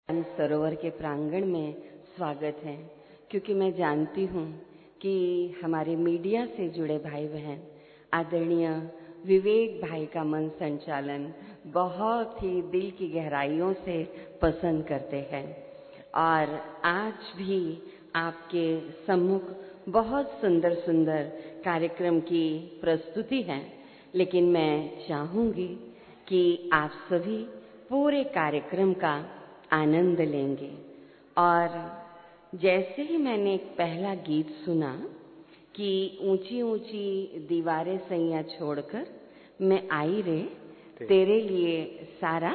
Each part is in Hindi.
सरोवर के प्रांगण में स्वागत है, क्योंकि मैं जानती हूँ कि हमारे मीडिया से जुड़े भाई बहन आदरणीय विवेक भाई का मन संचालन बहुत ही दिल की गहराइयों से पसंद करते हैं और आज भी आपके सम्मुख बहुत सुंदर सुंदर कार्यक्रम की प्रस्तुति है। लेकिन मैं चाहूँगी कि आप सभी पूरे कार्यक्रम का आनंद लेंगे। और जैसे ही मैंने एक पहला गीत सुना कि ऊंची ऊंची दीवारें सैया छोड़कर मैं आई रे तेरे लिए सारा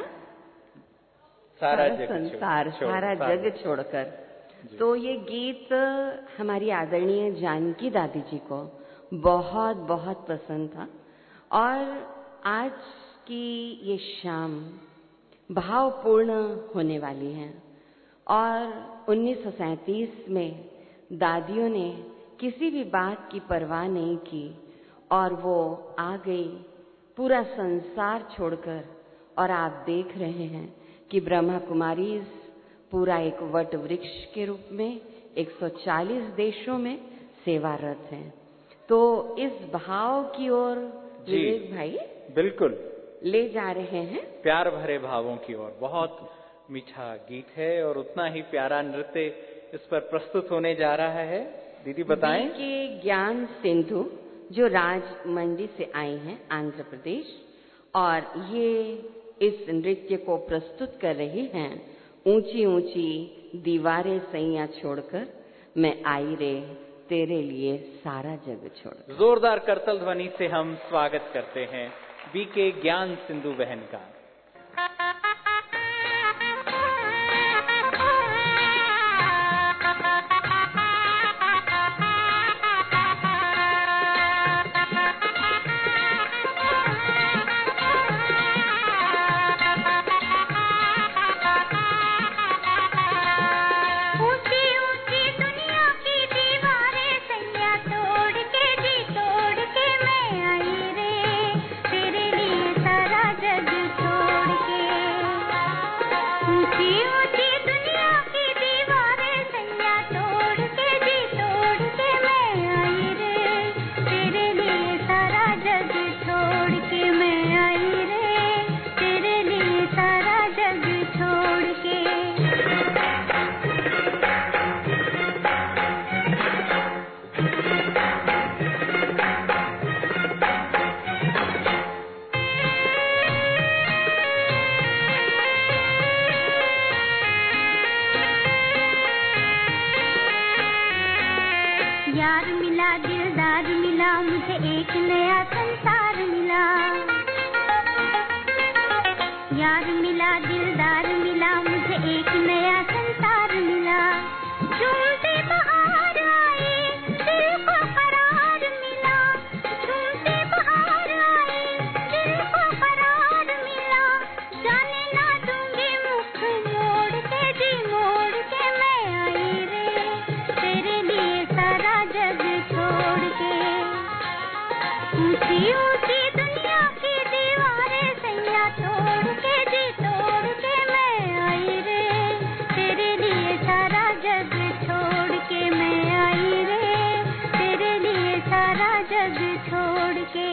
जग छोड़कर, तो ये गीत हमारी आदरणीय जानकी दादी जी को बहुत बहुत पसंद था। और आज की ये शाम भावपूर्ण होने वाली है। और 1937 में दादियों ने किसी भी बात की परवाह नहीं की और वो आ गई पूरा संसार छोड़कर। और आप देख रहे हैं कि ब्रह्मा कुमारी पूरा एक वट वृक्ष के रूप में 140 देशों में सेवारत हैं। तो इस भाव की ओर विवेक भाई बिल्कुल ले जा रहे हैं, प्यार भरे भावों की ओर। बहुत मीठा गीत है और उतना ही प्यारा नृत्य इस पर प्रस्तुत होने जा रहा है। दीदी बताएं। के ज्ञान सिंधु जो राजमंड्री से आई हैं, आंध्र प्रदेश, और ये इस नृत्य को प्रस्तुत कर रही हैं। ऊंची ऊंची दीवारें सैया छोड़कर मैं आई रे तेरे लिए सारा जग छोड़। जोरदार करतल ध्वनि से हम स्वागत करते हैं बीके ज्ञान सिंधु बहन का। यार मिला दिलदार मिला मुझे एक नया संसार मिला। यार मिला दिलदार मिला मुझे एक नया संसार मिला। झूमते बहार आए दिल को करार मिला। झूमते बहार आए दिल को करार मिला। जाने ना दूंगी मुख मोड़ के जी मोड़ के मैं आई रे तेरे लिए सारा जग छोड़ के। ऊंची ऊंची दुनिया की दीवारें सैया तोड़ के जी तोड़ के मैं आई रे तेरे लिए सारा जग छोड़ के मैं आई रे तेरे लिए सारा जग छोड़ के।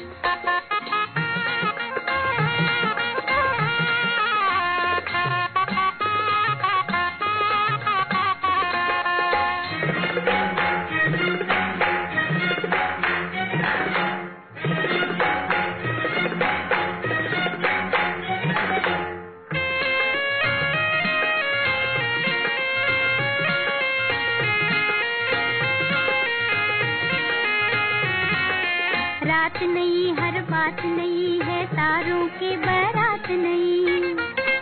रात नहीं हर बात नहीं है तारों की बारात नहीं।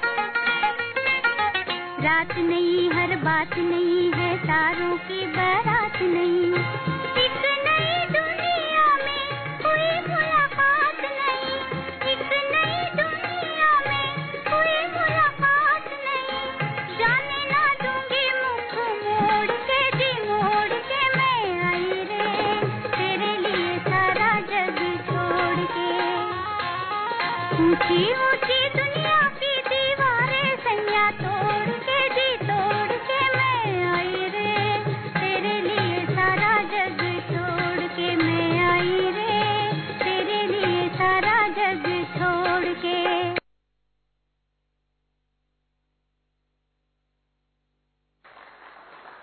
रात नहीं हर बात नहीं है तारों की बारात नहीं। एक नई दुनिया में कोई मुलाकात नहीं। एक नई दुनिया में कोई मुलाकात नहीं। जाने ना दूंगी मुख मोड़ के जी मोड़ के मैं आई रे तेरे लिए सारा जग छोड़ के। ऊंची ऊंची दुनिया की दीवारें सैया तोड़ के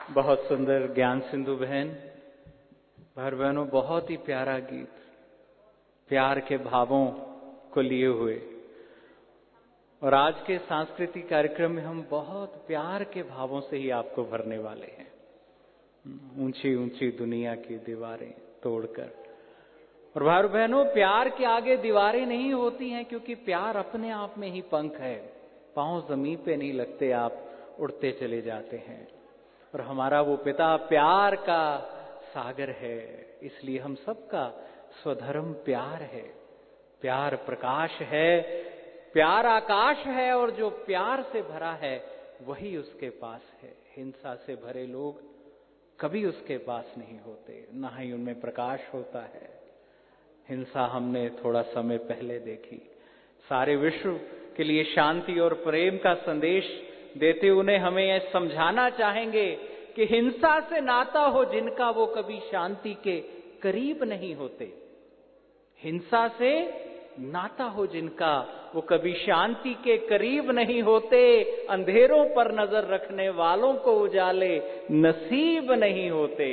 बहुत सुंदर ज्ञान सिंधु बहन। भाई बहनों, बहुत ही प्यारा गीत, प्यार के भावों को लिए हुए। और आज के सांस्कृतिक कार्यक्रम में हम बहुत प्यार के भावों से ही आपको भरने वाले हैं, ऊंची ऊंची दुनिया की दीवारें तोड़कर। और भाई बहनों, प्यार के आगे दीवारें नहीं होती हैं, क्योंकि प्यार अपने आप में ही पंख है। पांव जमीन पे नहीं लगते, आप उड़ते चले जाते हैं। और हमारा वो पिता प्यार का सागर है, इसलिए हम सबका स्वधर्म प्यार है। प्यार प्रकाश है, प्यार आकाश है, और जो प्यार से भरा है वही उसके पास है। हिंसा से भरे लोग कभी उसके पास नहीं होते, ना ही उनमें प्रकाश होता है। हिंसा हमने थोड़ा समय पहले देखी। सारे विश्व के लिए शांति और प्रेम का संदेश देते उन्हें हमें यह समझाना चाहेंगे कि हिंसा से नाता हो जिनका, वो कभी शांति के करीब नहीं होते। हिंसा से नाता हो जिनका, वो कभी शांति के करीब नहीं होते। अंधेरों पर नजर रखने वालों को उजाले नसीब नहीं होते।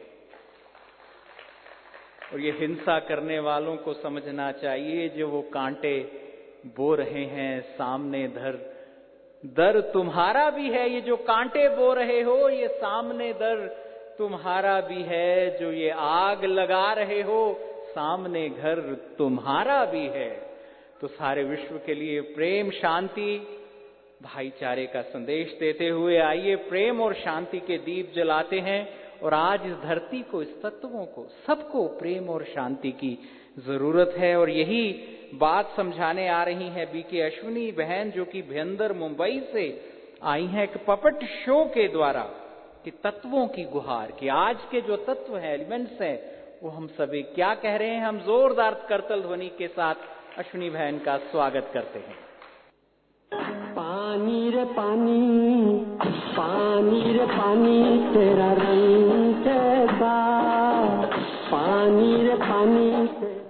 और ये हिंसा करने वालों को समझना चाहिए, जो वो कांटे बो रहे हैं सामने दर तुम्हारा भी है। ये जो कांटे बो रहे हो, ये सामने दर तुम्हारा भी है। जो ये आग लगा रहे हो, सामने घर तुम्हारा भी है। तो सारे विश्व के लिए प्रेम, शांति, भाईचारे का संदेश देते हुए आइए प्रेम और शांति के दीप जलाते हैं। और आज इस धरती को, इस तत्वों को, सबको प्रेम और शांति की जरूरत है। और यही बात समझाने आ रही है बीके अश्विनी बहन, जो कि भियंदर मुंबई से आई हैं एक पपट शो के द्वारा, कि तत्वों की गुहार, कि आज के जो तत्व हैं, एलिमेंट्स हैं, वो हम सभी क्या कह रहे हैं। हम जोरदार करतल ध्वनि के साथ अश्विनी बहन का स्वागत करते हैं। पानी रे पानी, पानी रे पानी, तेरा रंग कैसा। पानी रे पानी,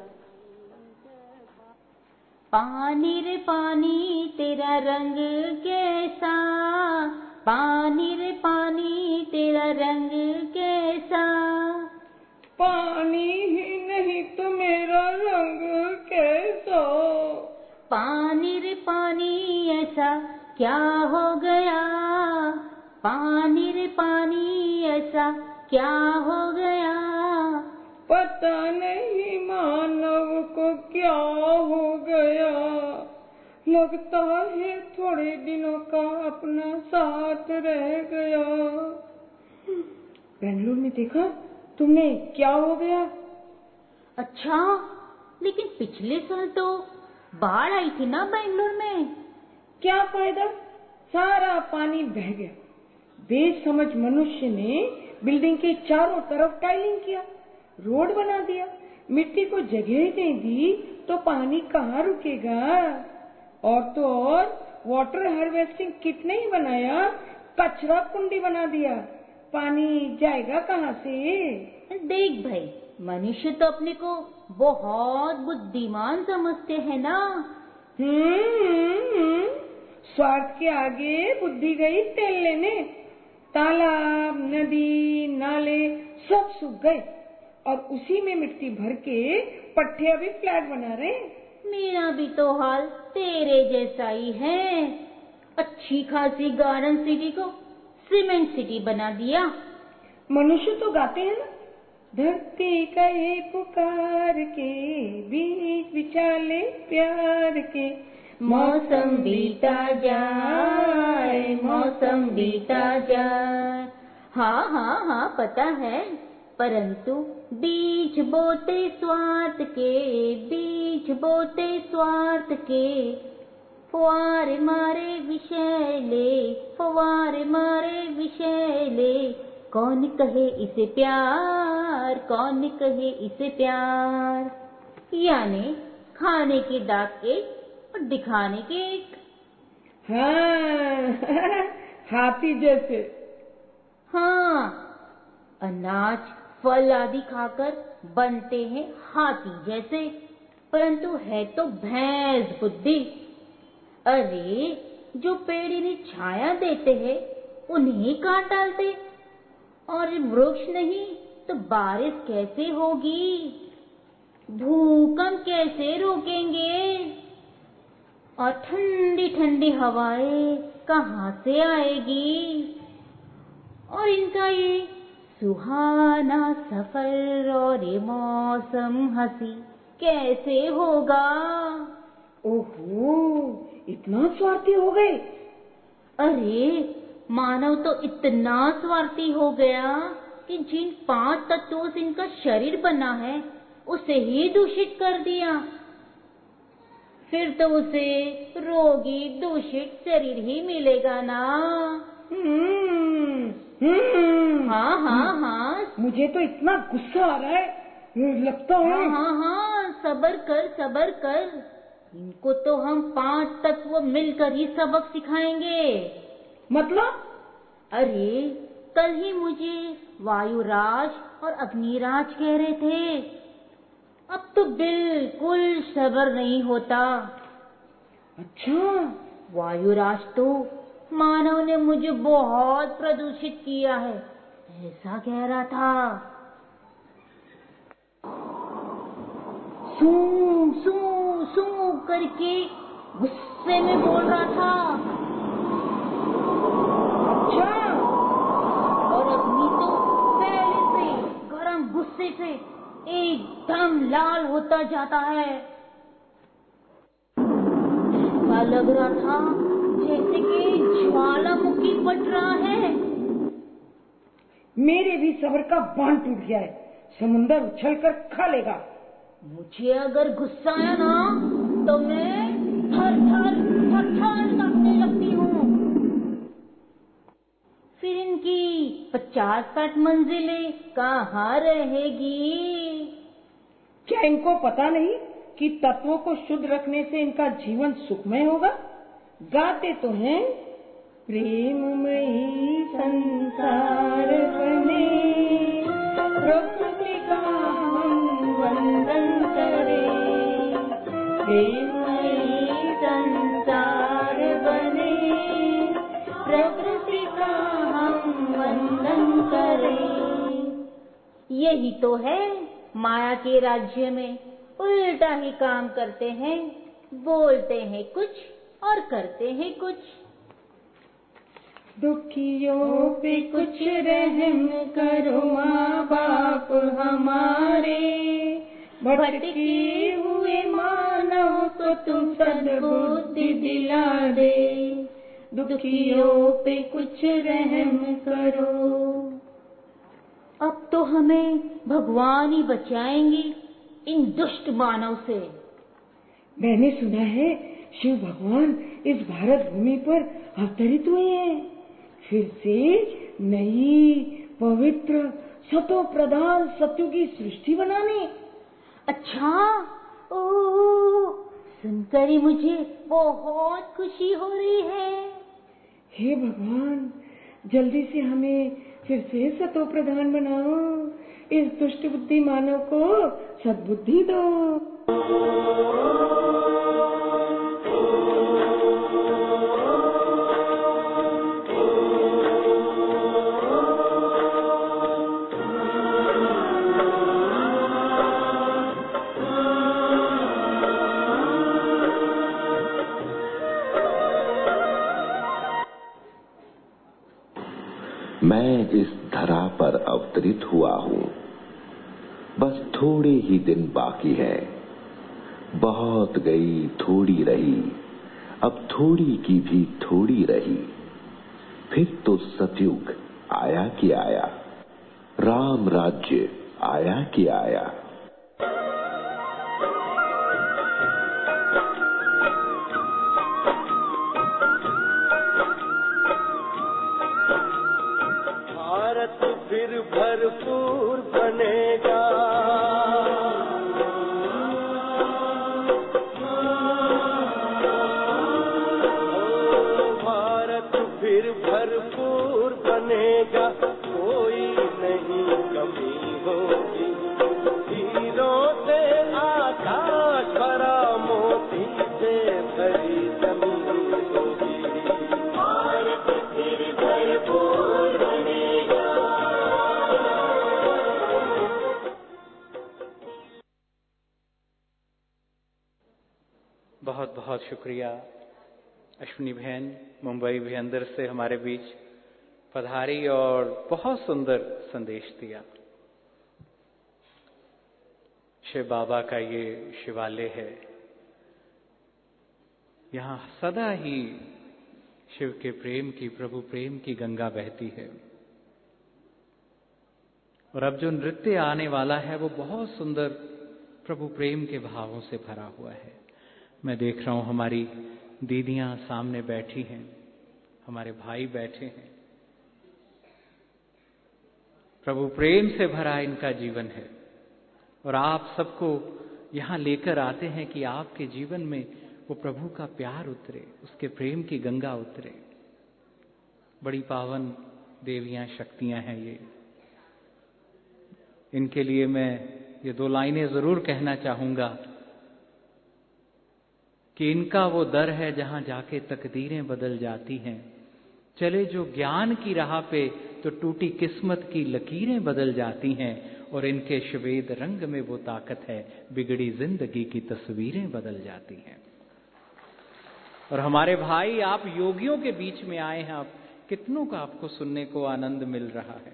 पानी रे पानी तेरा रंग कैसा। पानी रे पानी तेरा रंग कैसा। पानी ही नहीं तो मेरा रंग कैसा। पानी रे पानी ऐसा क्या हो गया। पानी रे पानी ऐसा क्या हो गया। पता नहीं मानव को क्या हो गया। लगता है थोड़े दिनों का अपना साथ रह गया। बेंगलुरु में देखा तुमने, क्या हो गया। अच्छा, लेकिन पिछले साल तो बाढ़ आई थी ना बेंगलुरु में। क्या फायदा, सारा पानी बह गया। बेसमझ मनुष्य ने बिल्डिंग के चारों तरफ टाइलिंग किया, रोड बना दिया, मिट्टी को जगह दे दी, तो पानी कहाँ रुकेगा। और तो और वाटर हार्वेस्टिंग किट नहीं बनाया, कचरा कुंडी बना दिया। पानी जाएगा कहाँ से। देख भाई, मनुष्य तो अपने को बहुत बुद्धिमान समझते हैं ना। स्वार्थ के आगे बुद्धि गई तेल लेने। तालाब, नदी, नाले सब सूख गए, और उसी में मिट्टी भर के पट्टे अभी फ्लैट बना रहे। मेरा भी तो हाल तेरे जैसा ही है। अच्छी खासी गार्डन सिटी को सीमेंट सिटी बना दिया। मनुष्य तो गाते हैं ना, धरती का ये पुकार के, बीच विचाले प्यार के। मौसम बीता जाए, मौसम बीता जाए। हाँ हाँ हाँ, पता है, परंतु बीज बोते स्वार्थ के, बीज बोते स्वार्थ के। फुवारे मारे विषैले, फुवारे मारे विषैले। कौन कहे इसे प्यार, कौन कहे इसे प्यार। यानी खाने के दाग एक और दिखाने के एक। हाँ हाथी जैसे। हाँ, अनाज फल आदि खाकर बनते हैं हाथी जैसे, परंतु है तो भैंस बुद्धि। अरे, जो पेड़ इन्हें छाया देते हैं उन्हें काट डालते। और वृक्ष नहीं तो बारिश कैसे होगी? भूकंप कैसे रोकेंगे? और ठंडी ठंडी हवाएं कहाँ से आएगी? और इनका ये सुहाना सफर और ये मौसम हंसी कैसे होगा? ओहो, इतना स्वार्थी हो गए? अरे मानव तो इतना स्वार्थी हो गया कि जिन 5 तत्वों से इनका शरीर बना है उसे ही दूषित कर दिया। फिर तो उसे रोगी दूषित शरीर ही मिलेगा ना। हाँ हाँ हाँ, मुझे तो इतना गुस्सा आ रहा है, लगता है। हाँ, सबर कर। इनको तो हम 5 तत्व मिलकर ही सबक सिखाएंगे। मतलब? अरे कल ही मुझे वायुराज और अग्निराज कह रहे थे। अब तो बिल्कुल सब्र नहीं होता। अच्छा? वायुराज तो मानव ने मुझे बहुत प्रदूषित किया है ऐसा कह रहा था। सू करके गुस्से में बोल रहा था। अच्छा? और अग्नि तो पहले से गरम गुस्से से एकदम लाल होता जाता है। ऐसा लग रहा था जैसे कि ज्वालामुखी फट रहा है। मेरे भी सब्र का बांध टूट गया है, समुंदर उछलकर खा लेगा। मुझे अगर गुस्सा आया ना तो मैं थर थर कांपने लगती हूँ। फिर इनकी 50-60 मंजिलें कहाँ रहेगी? क्या इनको पता नहीं कि तत्वों को शुद्ध रखने से इनका जीवन सुखमय होगा? गाते तो हैं, प्रेममयी संसार बने, प्रकृति का हम वंदन करें। प्रेममयी संसार बने, प्रकृति का हम वंदन करें। यही तो है, माया के राज्य में उल्टा ही काम करते हैं, बोलते हैं कुछ और करते हैं कुछ। दुखियों पे कुछ रहम करो माँ बाप हमारे, भटके हुए मानव को तुम सद्बुद्धि दिला दे। दुखियों पे कुछ रहम करो। अब तो हमें भगवान ही बचाएंगे इन दुष्ट मानव से। मैंने सुना है शिव भगवान इस भारत भूमि पर अवतरित हुए हैं, फिर से नई पवित्र सतो प्रधान सत्युगी सृष्टि बनाने। अच्छा? ओह, सुनकर ही मुझे बहुत खुशी हो रही है। हे भगवान, जल्दी से हमें फिर से सतो प्रधान बनाओ, इस दुष्ट बुद्धि मानव को सद्बुद्धि दो। मैं इस धरा पर अवतरित हुआ हूँ, बस थोड़े ही दिन बाकी है। बहुत गई थोड़ी रही, अब थोड़ी की भी थोड़ी रही। फिर तो सतयुग आया कि आया, राम राज्य आया कि आया। भारत फिर भरपूर बनेगा, भारत फिर भरपूर बनेगा, कोई नहीं कमी होगी। हीरों से आकाश भरा, मोती से भरी जमीन होगी। भारत फिर भरपूर बनेगा, शुक्रिया अश्विनी बहन मुंबई भी अंदर से हमारे बीच पधारी और बहुत सुंदर संदेश दिया। शिव बाबा का ये शिवालय है, यहाँ सदा ही शिव के प्रेम की, प्रभु प्रेम की गंगा बहती है। और अब जो नृत्य आने वाला है वो बहुत सुंदर प्रभु प्रेम के भावों से भरा हुआ है। मैं देख रहा हूं हमारी दीदियां सामने बैठी हैं, हमारे भाई बैठे हैं। प्रभु प्रेम से भरा इनका जीवन है और आप सबको यहां लेकर आते हैं कि आपके जीवन में वो प्रभु का प्यार उतरे, उसके प्रेम की गंगा उतरे। बड़ी पावन देवियां, शक्तियां हैं ये। इनके लिए मैं ये 2 लाइनें जरूर कहना चाहूंगा कि इनका वो दर है जहां जाके तकदीरें बदल जाती हैं। चले जो ज्ञान की राह पे तो टूटी किस्मत की लकीरें बदल जाती हैं। और इनके श्वेत रंग में वो ताकत है, बिगड़ी जिंदगी की तस्वीरें बदल जाती हैं। और हमारे भाई, आप योगियों के बीच में आए हैं, आप कितनों का आपको सुनने को आनंद मिल रहा है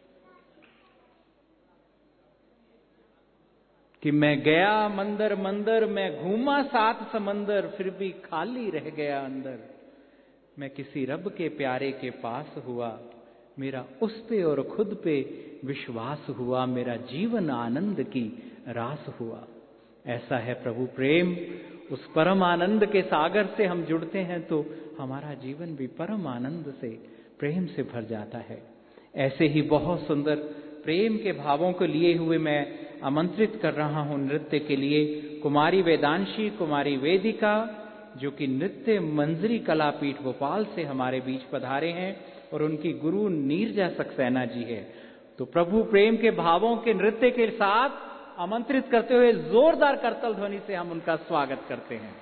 कि मैं गया मंदिर मंदिर, मैं घूमा 7 समंदर, फिर भी खाली रह गया अंदर। मैं किसी रब के प्यारे के पास हुआ, मेरा उस पे और खुद पे विश्वास हुआ, मेरा जीवन आनंद की रास हुआ। ऐसा है प्रभु प्रेम। उस परम आनंद के सागर से हम जुड़ते हैं तो हमारा जीवन भी परम आनंद से, प्रेम से भर जाता है। ऐसे ही बहुत सुंदर प्रेम के भावों को लिए हुए मैं आमंत्रित कर रहा हूं नृत्य के लिए कुमारी वेदांशी, कुमारी वेदिका, जो कि नृत्य मंजरी कलापीठ भोपाल से हमारे बीच पधारे हैं और उनकी गुरु नीरजा सक्सेना जी है। तो प्रभु प्रेम के भावों के नृत्य के साथ आमंत्रित करते हुए जोरदार करतल ध्वनि से हम उनका स्वागत करते हैं।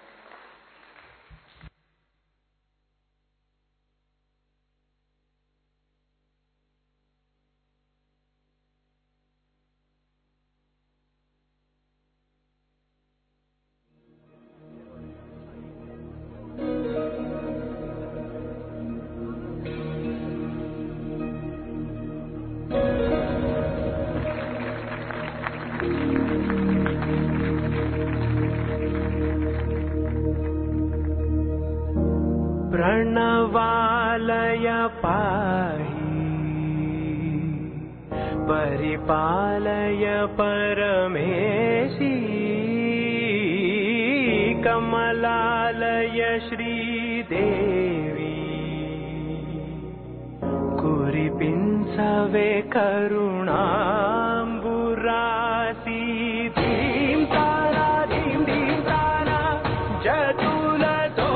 प्रणवालय पाहि परिपालय परमेशी, कमलालय श्रीदेवी कुरिपिंसवे करुणाम्बुरासी। धीं तारा धीं धीं तारा जतुलतो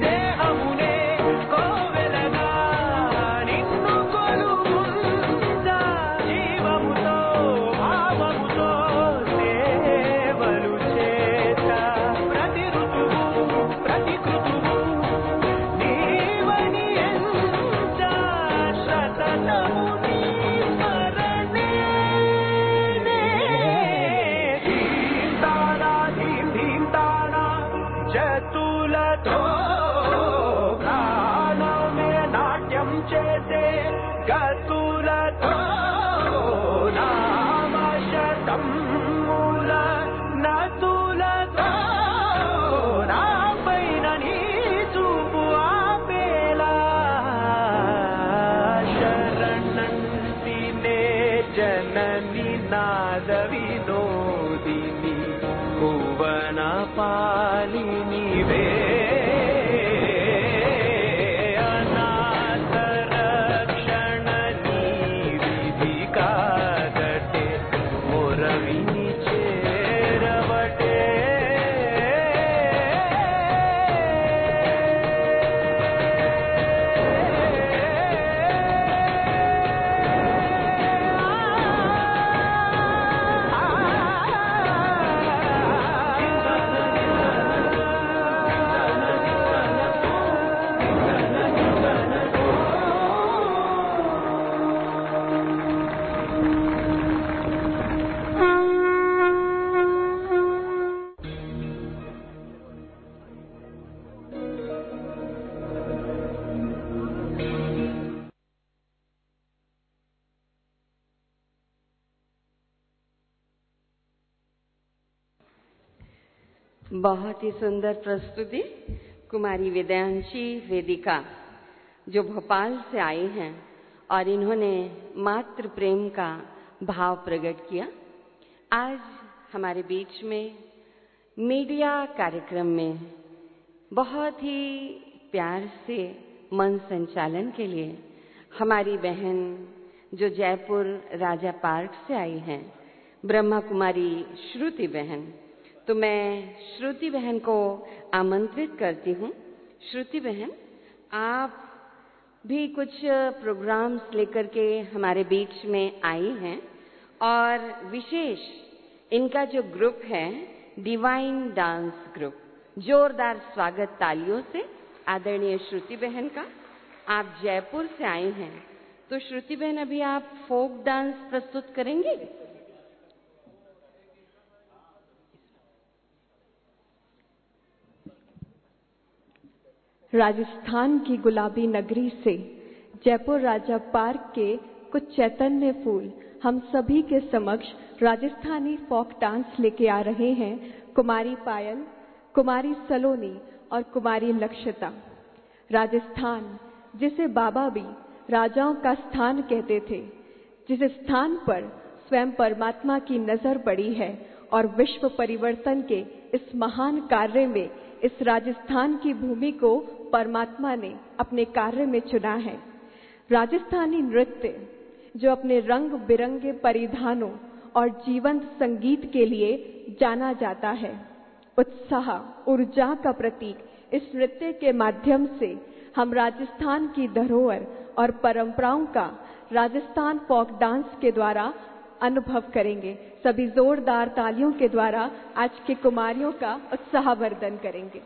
దేహమునే కోవెలగా నిన్ను కొలువుందా मुञ्चते गतुलतो नाम शतं मूल न तुलतो नापैननी चूपु आपेला शरणन्तिने जननी नाद विनोदिनी भुवन पालिनी वे बहुत ही सुंदर प्रस्तुति कुमारी वेदांशी वेदिका जो भोपाल से आई हैं और इन्होंने मातृ प्रेम का भाव प्रकट किया। आज हमारे बीच में मीडिया कार्यक्रम में बहुत ही प्यार से मन संचालन के लिए हमारी बहन जो जयपुर राजा पार्क से आई हैं, ब्रह्मा कुमारी श्रुति बहन, तो मैं श्रुति बहन को आमंत्रित करती हूँ। श्रुति बहन, आप भी कुछ प्रोग्राम्स लेकर के हमारे बीच में आई हैं और विशेष इनका जो ग्रुप है डिवाइन डांस ग्रुप, जोरदार स्वागत तालियों से आदरणीय श्रुति बहन का। आप जयपुर से आई हैं, तो श्रुति बहन अभी आप फोक डांस प्रस्तुत करेंगी? राजस्थान की गुलाबी नगरी से जयपुर राजा पार्क के कुछ चैतन्य फूल हम सभी के समक्ष राजस्थानी फोक डांस लेके आ रहे हैं कुमारी पायल, कुमारी सलोनी और कुमारी लक्षिता। राजस्थान जिसे बाबा भी राजाओं का स्थान कहते थे, जिस स्थान पर स्वयं परमात्मा की नजर पड़ी है और विश्व परिवर्तन के इस महान कार्य में इस राजस्थान की भूमि को परमात्मा ने अपने कार्य में चुना है। राजस्थानी नृत्य जो अपने रंग बिरंगे परिधानों और जीवंत संगीत के लिए जाना जाता है, उत्साह ऊर्जा का प्रतीक इस नृत्य के माध्यम से हम राजस्थान की धरोहर और परंपराओं का राजस्थान फोक डांस के द्वारा अनुभव करेंगे। सभी जोरदार तालियों के द्वारा आज के कुमारियों का उत्साहवर्धन करेंगे।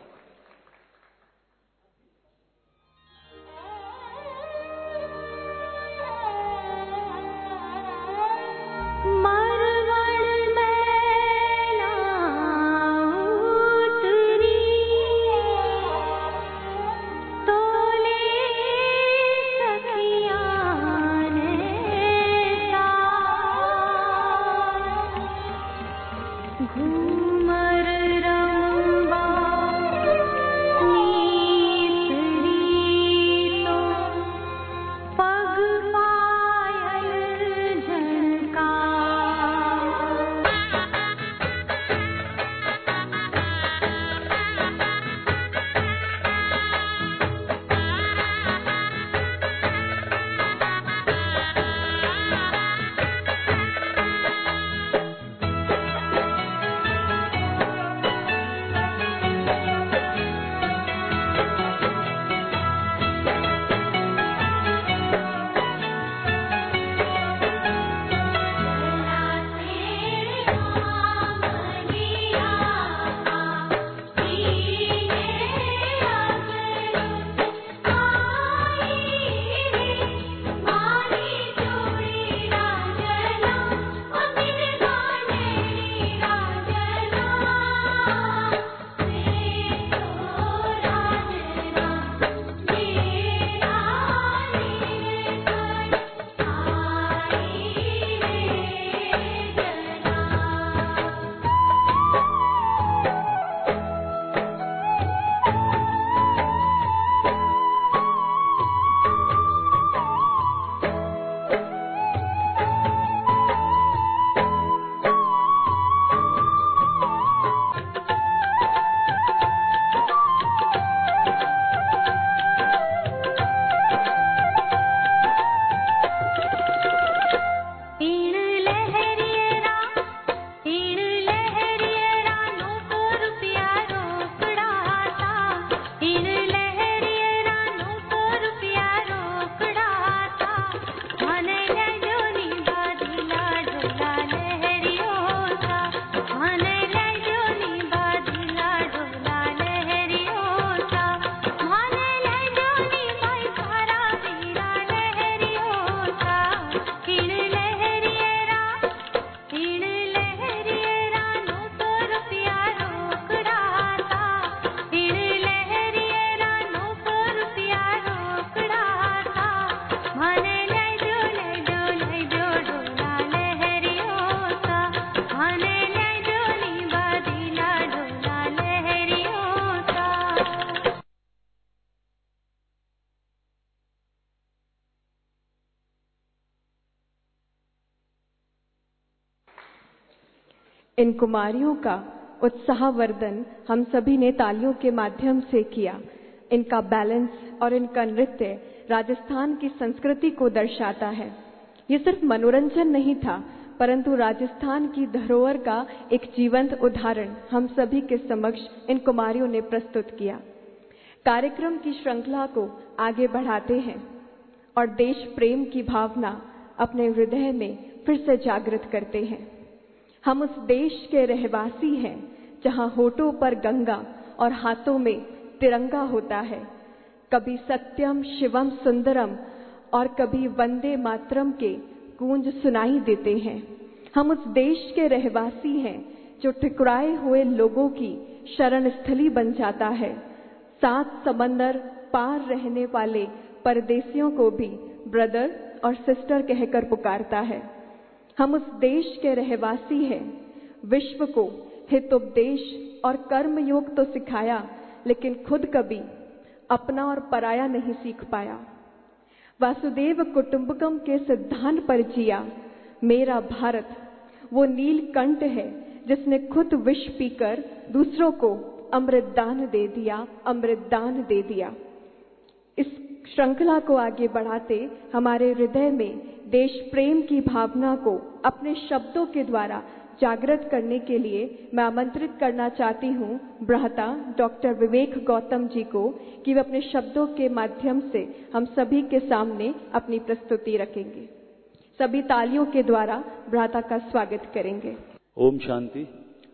घूमर रंबा इन कुमारियों का उत्साहवर्धन हम सभी ने तालियों के माध्यम से किया। इनका बैलेंस और इनका नृत्य राजस्थान की संस्कृति को दर्शाता है। ये सिर्फ मनोरंजन नहीं था, परंतु राजस्थान की धरोहर का एक जीवंत उदाहरण हम सभी के समक्ष इन कुमारियों ने प्रस्तुत किया। कार्यक्रम की श्रृंखला को आगे बढ़ाते हैं और देश प्रेम की भावना अपने हृदय में फिर से जागृत करते हैं। हम उस देश के रहवासी हैं जहां होठों पर गंगा और हाथों में तिरंगा होता है। कभी सत्यम शिवम सुंदरम और कभी वंदे मातरम के गूंज सुनाई देते हैं। हम उस देश के रहवासी हैं जो ठुकराए हुए लोगों की शरण स्थली बन जाता है। 7 समंदर पार रहने वाले परदेसियों को भी ब्रदर और सिस्टर कहकर पुकारता है। हम उस देश के रहवासी हैं। विश्व को हितोपदेश और कर्मयोग तो सिखाया, लेकिन खुद कभी अपना और पराया नहीं सीख पाया। वासुदेव कुटुंबकम के सिद्धांत पर जिया मेरा भारत वो नीलकंठ है जिसने खुद विष पीकर दूसरों को अमृतदान दे दिया, अमृतदान दे दिया। इस श्रृंखला को आगे बढ़ाते हमारे हृदय में देश प्रेम की भावना को अपने शब्दों के द्वारा जागृत करने के लिए मैं आमंत्रित करना चाहती हूँ ब्रहता डॉक्टर विवेक गौतम जी को कि वे अपने शब्दों के माध्यम से हम सभी के सामने अपनी प्रस्तुति रखेंगे। सभी तालियों के द्वारा ब्रहता का स्वागत करेंगे। ओम शांति।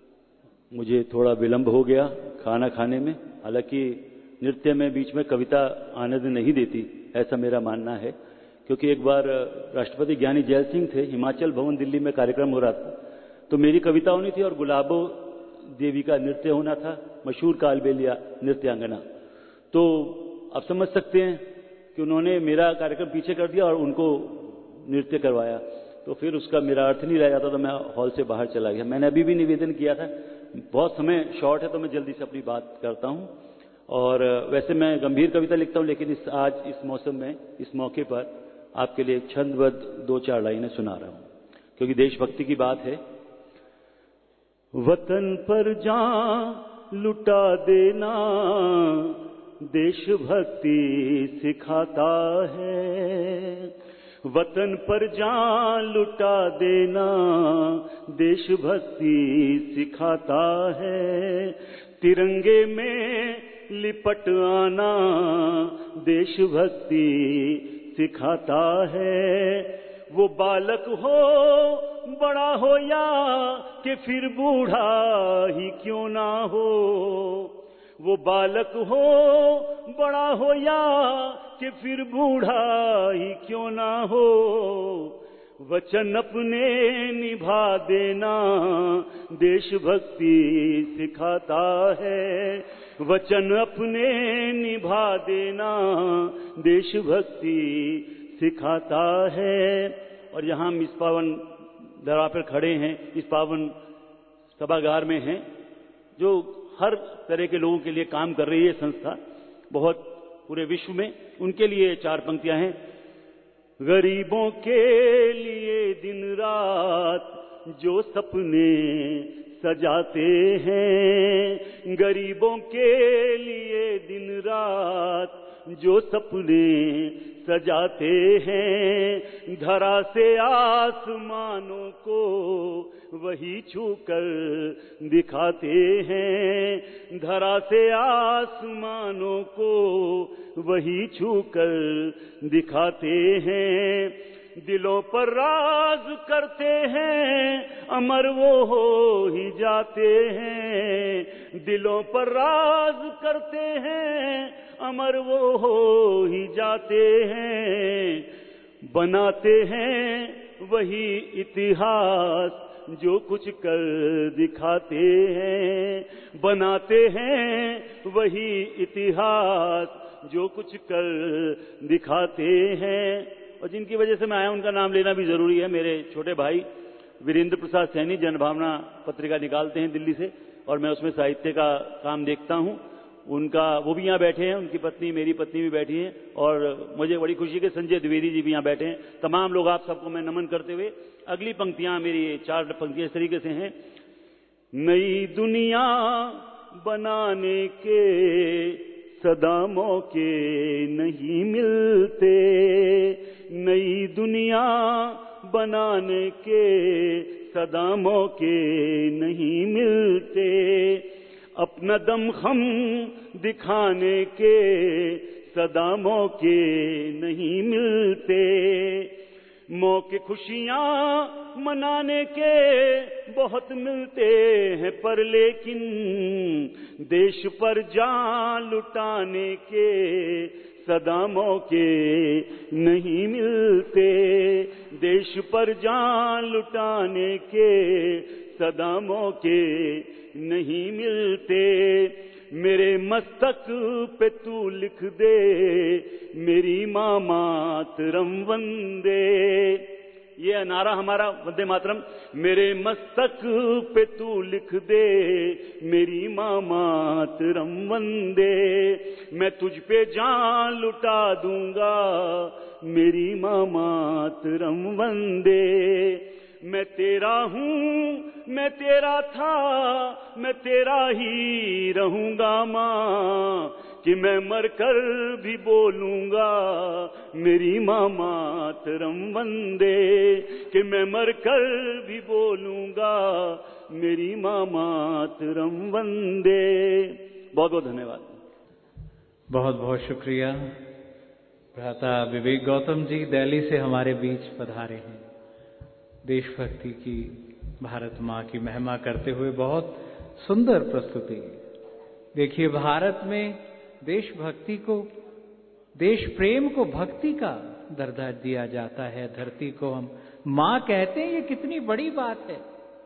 मुझे थोड़ा विलंब हो गया खाना खाने में, हालांकि नृत्य में बीच में कविता आनंद नहीं देती, ऐसा मेरा मानना है। क्योंकि एक बार राष्ट्रपति ज्ञानी जैल सिंह थे, हिमाचल भवन दिल्ली में कार्यक्रम हो रहा था, तो मेरी कविता होनी थी और गुलाबो देवी का नृत्य होना था, मशहूर कालबेलिया नृत्यांगना। तो आप समझ सकते हैं कि उन्होंने मेरा कार्यक्रम पीछे कर दिया और उनको नृत्य करवाया, तो फिर उसका मेरा अर्थ नहीं रह जाता, तो मैं हॉल से बाहर चला गया। मैंने अभी भी निवेदन किया था, बहुत समय शॉर्ट है तो मैं जल्दी से अपनी बात करता हूं। और वैसे मैं गंभीर कविता लिखता हूं, लेकिन आज इस मौसम में, इस मौके पर आपके लिए छंदबद्ध 2-4 लाइनें सुना रहा हूं, क्योंकि देशभक्ति की बात है। वतन पर जान लुटा देना देशभक्ति सिखाता है। वतन पर जान लुटा देना देशभक्ति सिखाता है। तिरंगे में लिपट आना देशभक्ति सिखाता है। वो बालक हो बड़ा हो या कि फिर बूढ़ा ही क्यों ना हो, वो बालक हो बड़ा हो या कि फिर बूढ़ा ही क्यों ना हो, वचन अपने निभा देना देशभक्ति सिखाता है। वचन अपने निभा देना देशभक्ति सिखाता है। और यहाँ हम इस पावन धरा पर खड़े हैं, इस पावन सभागार में हैं, जो हर तरह के लोगों के लिए काम कर रही है संस्था, बहुत पूरे विश्व में। उनके लिए 4 पंक्तियां हैं। गरीबों के लिए दिन रात जो सपने सजाते हैं, गरीबों के लिए दिन रात जो सपने सजाते हैं, धरा से आसमानों को वही छूकर दिखाते हैं, धरा से आसमानों को वही छूकर दिखाते हैं। दिलों पर राज करते हैं अमर वो हो ही जाते हैं, दिलों पर राज करते हैं अमर वो हो ही जाते हैं। बनाते हैं वही इतिहास जो कुछ कर दिखाते हैं, बनाते हैं वही इतिहास जो कुछ कर दिखाते हैं। और जिनकी वजह से मैं आया उनका नाम लेना भी जरूरी है। मेरे छोटे भाई वीरेंद्र प्रसाद सैनी जनभावना पत्रिका निकालते हैं दिल्ली से, और मैं उसमें साहित्य का काम देखता हूं। उनका वो भी यहाँ बैठे हैं, उनकी पत्नी, मेरी पत्नी भी बैठी है, और मुझे बड़ी खुशी है संजय द्विवेदी जी भी यहाँ बैठे हैं। तमाम लोग, आप सबको मैं नमन करते हुए अगली पंक्तियां, मेरी 4 पंक्तियां इस तरीके से हैं नई दुनिया बनाने के सदा मौके नहीं मिलते, नई दुनिया बनाने के सदा मौके नहीं मिलते, अपना दम खम दिखाने के सदा मौके नहीं मिलते, मौके खुशियां मनाने के बहुत मिलते हैं पर लेकिन देश पर जान लुटाने के सदा मौके नहीं मिलते, देश पर जान लुटाने के सदा मौके नहीं मिलते, मेरे मस्तक पे तू लिख दे मेरी माँ मातरम वंदे, ये नारा हमारा वंदे मातरम, मेरे मस्तक पे तू लिख दे मेरी माँ मातरम वंदे, मैं तुझ पे जान लुटा दूंगा मेरी माँ मातरम वंदे, मैं तेरा हूँ मैं तेरा था मैं तेरा ही रहूंगा माँ, कि मैं मरकर भी बोलूंगा मेरी माँ मातरम वंदे, कि मैं मरकर भी बोलूंगा मेरी माँ मातरम वंदे। बहुत बहुत धन्यवाद। बहुत बहुत शुक्रिया। भ्राता विवेक गौतम जी दिल्ली से हमारे बीच पधारे हैं, देशभक्ति की, भारत माँ की महिमा करते हुए बहुत सुंदर प्रस्तुति। देखिए, भारत में देशभक्ति को, देश प्रेम को भक्ति का दर्जा दिया जाता है, धरती को हम माँ कहते हैं, ये कितनी बड़ी बात है,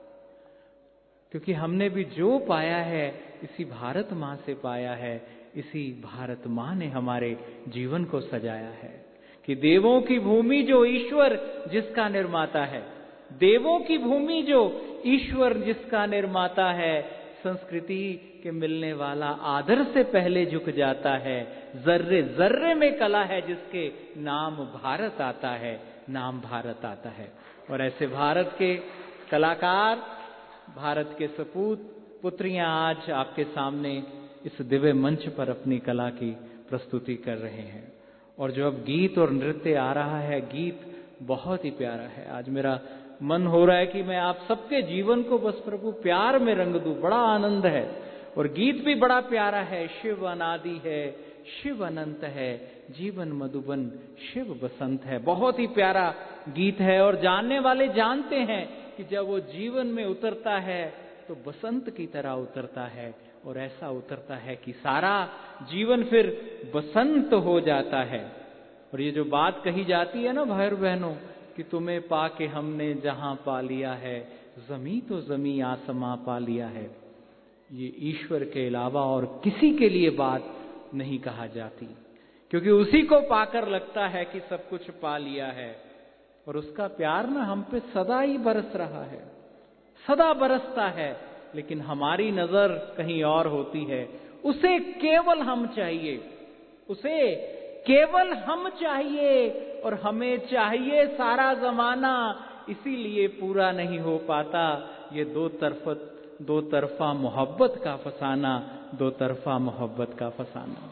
क्योंकि हमने भी जो पाया है इसी भारत माँ से पाया है, इसी भारत माँ ने हमारे जीवन को सजाया है, कि देवों की भूमि जो ईश्वर जिसका निर्माता है, देवों की भूमि जो ईश्वर जिसका निर्माता है, संस्कृति के मिलने वाला आदर से पहले झुक जाता है, जर्रे जर्रे में कला है जिसके नाम भारत आता है, नाम भारत आता है। और ऐसे भारत के कलाकार, भारत के सपूत पुत्रियां आज आपके सामने इस दिव्य मंच पर अपनी कला की प्रस्तुति कर रहे हैं। और जो अब गीत और नृत्य आ रहा है, गीत बहुत ही प्यारा है। आज मेरा मन हो रहा है कि मैं आप सबके जीवन को बस प्रभु प्यार में रंग दूं, बड़ा आनंद है। और गीत भी बड़ा प्यारा है, शिव अनादि है, शिव अनंत है, जीवन मधुबन शिव बसंत है। बहुत ही प्यारा गीत है और जानने वाले जानते हैं कि जब वो जीवन में उतरता है तो बसंत की तरह उतरता है, और ऐसा उतरता है कि सारा जीवन फिर बसंत हो जाता है। और ये जो बात कही जाती है ना भाई बहनों, कि तुम्हें पाके हमने जहां पा लिया है, जमी तो जमी आसमां पा लिया है, ये ईश्वर के अलावा और किसी के लिए बात नहीं कहा जाती, क्योंकि उसी को पाकर लगता है कि सब कुछ पा लिया है। और उसका प्यार ना हम पे सदा ही बरस रहा है, सदा बरसता है, लेकिन हमारी नजर कहीं और होती है। उसे केवल हम चाहिए, उसे केवल हम चाहिए, और हमें चाहिए सारा जमाना, इसीलिए पूरा नहीं हो पाता ये दो तरफा मोहब्बत का फसाना, दो तरफा मोहब्बत का फसाना।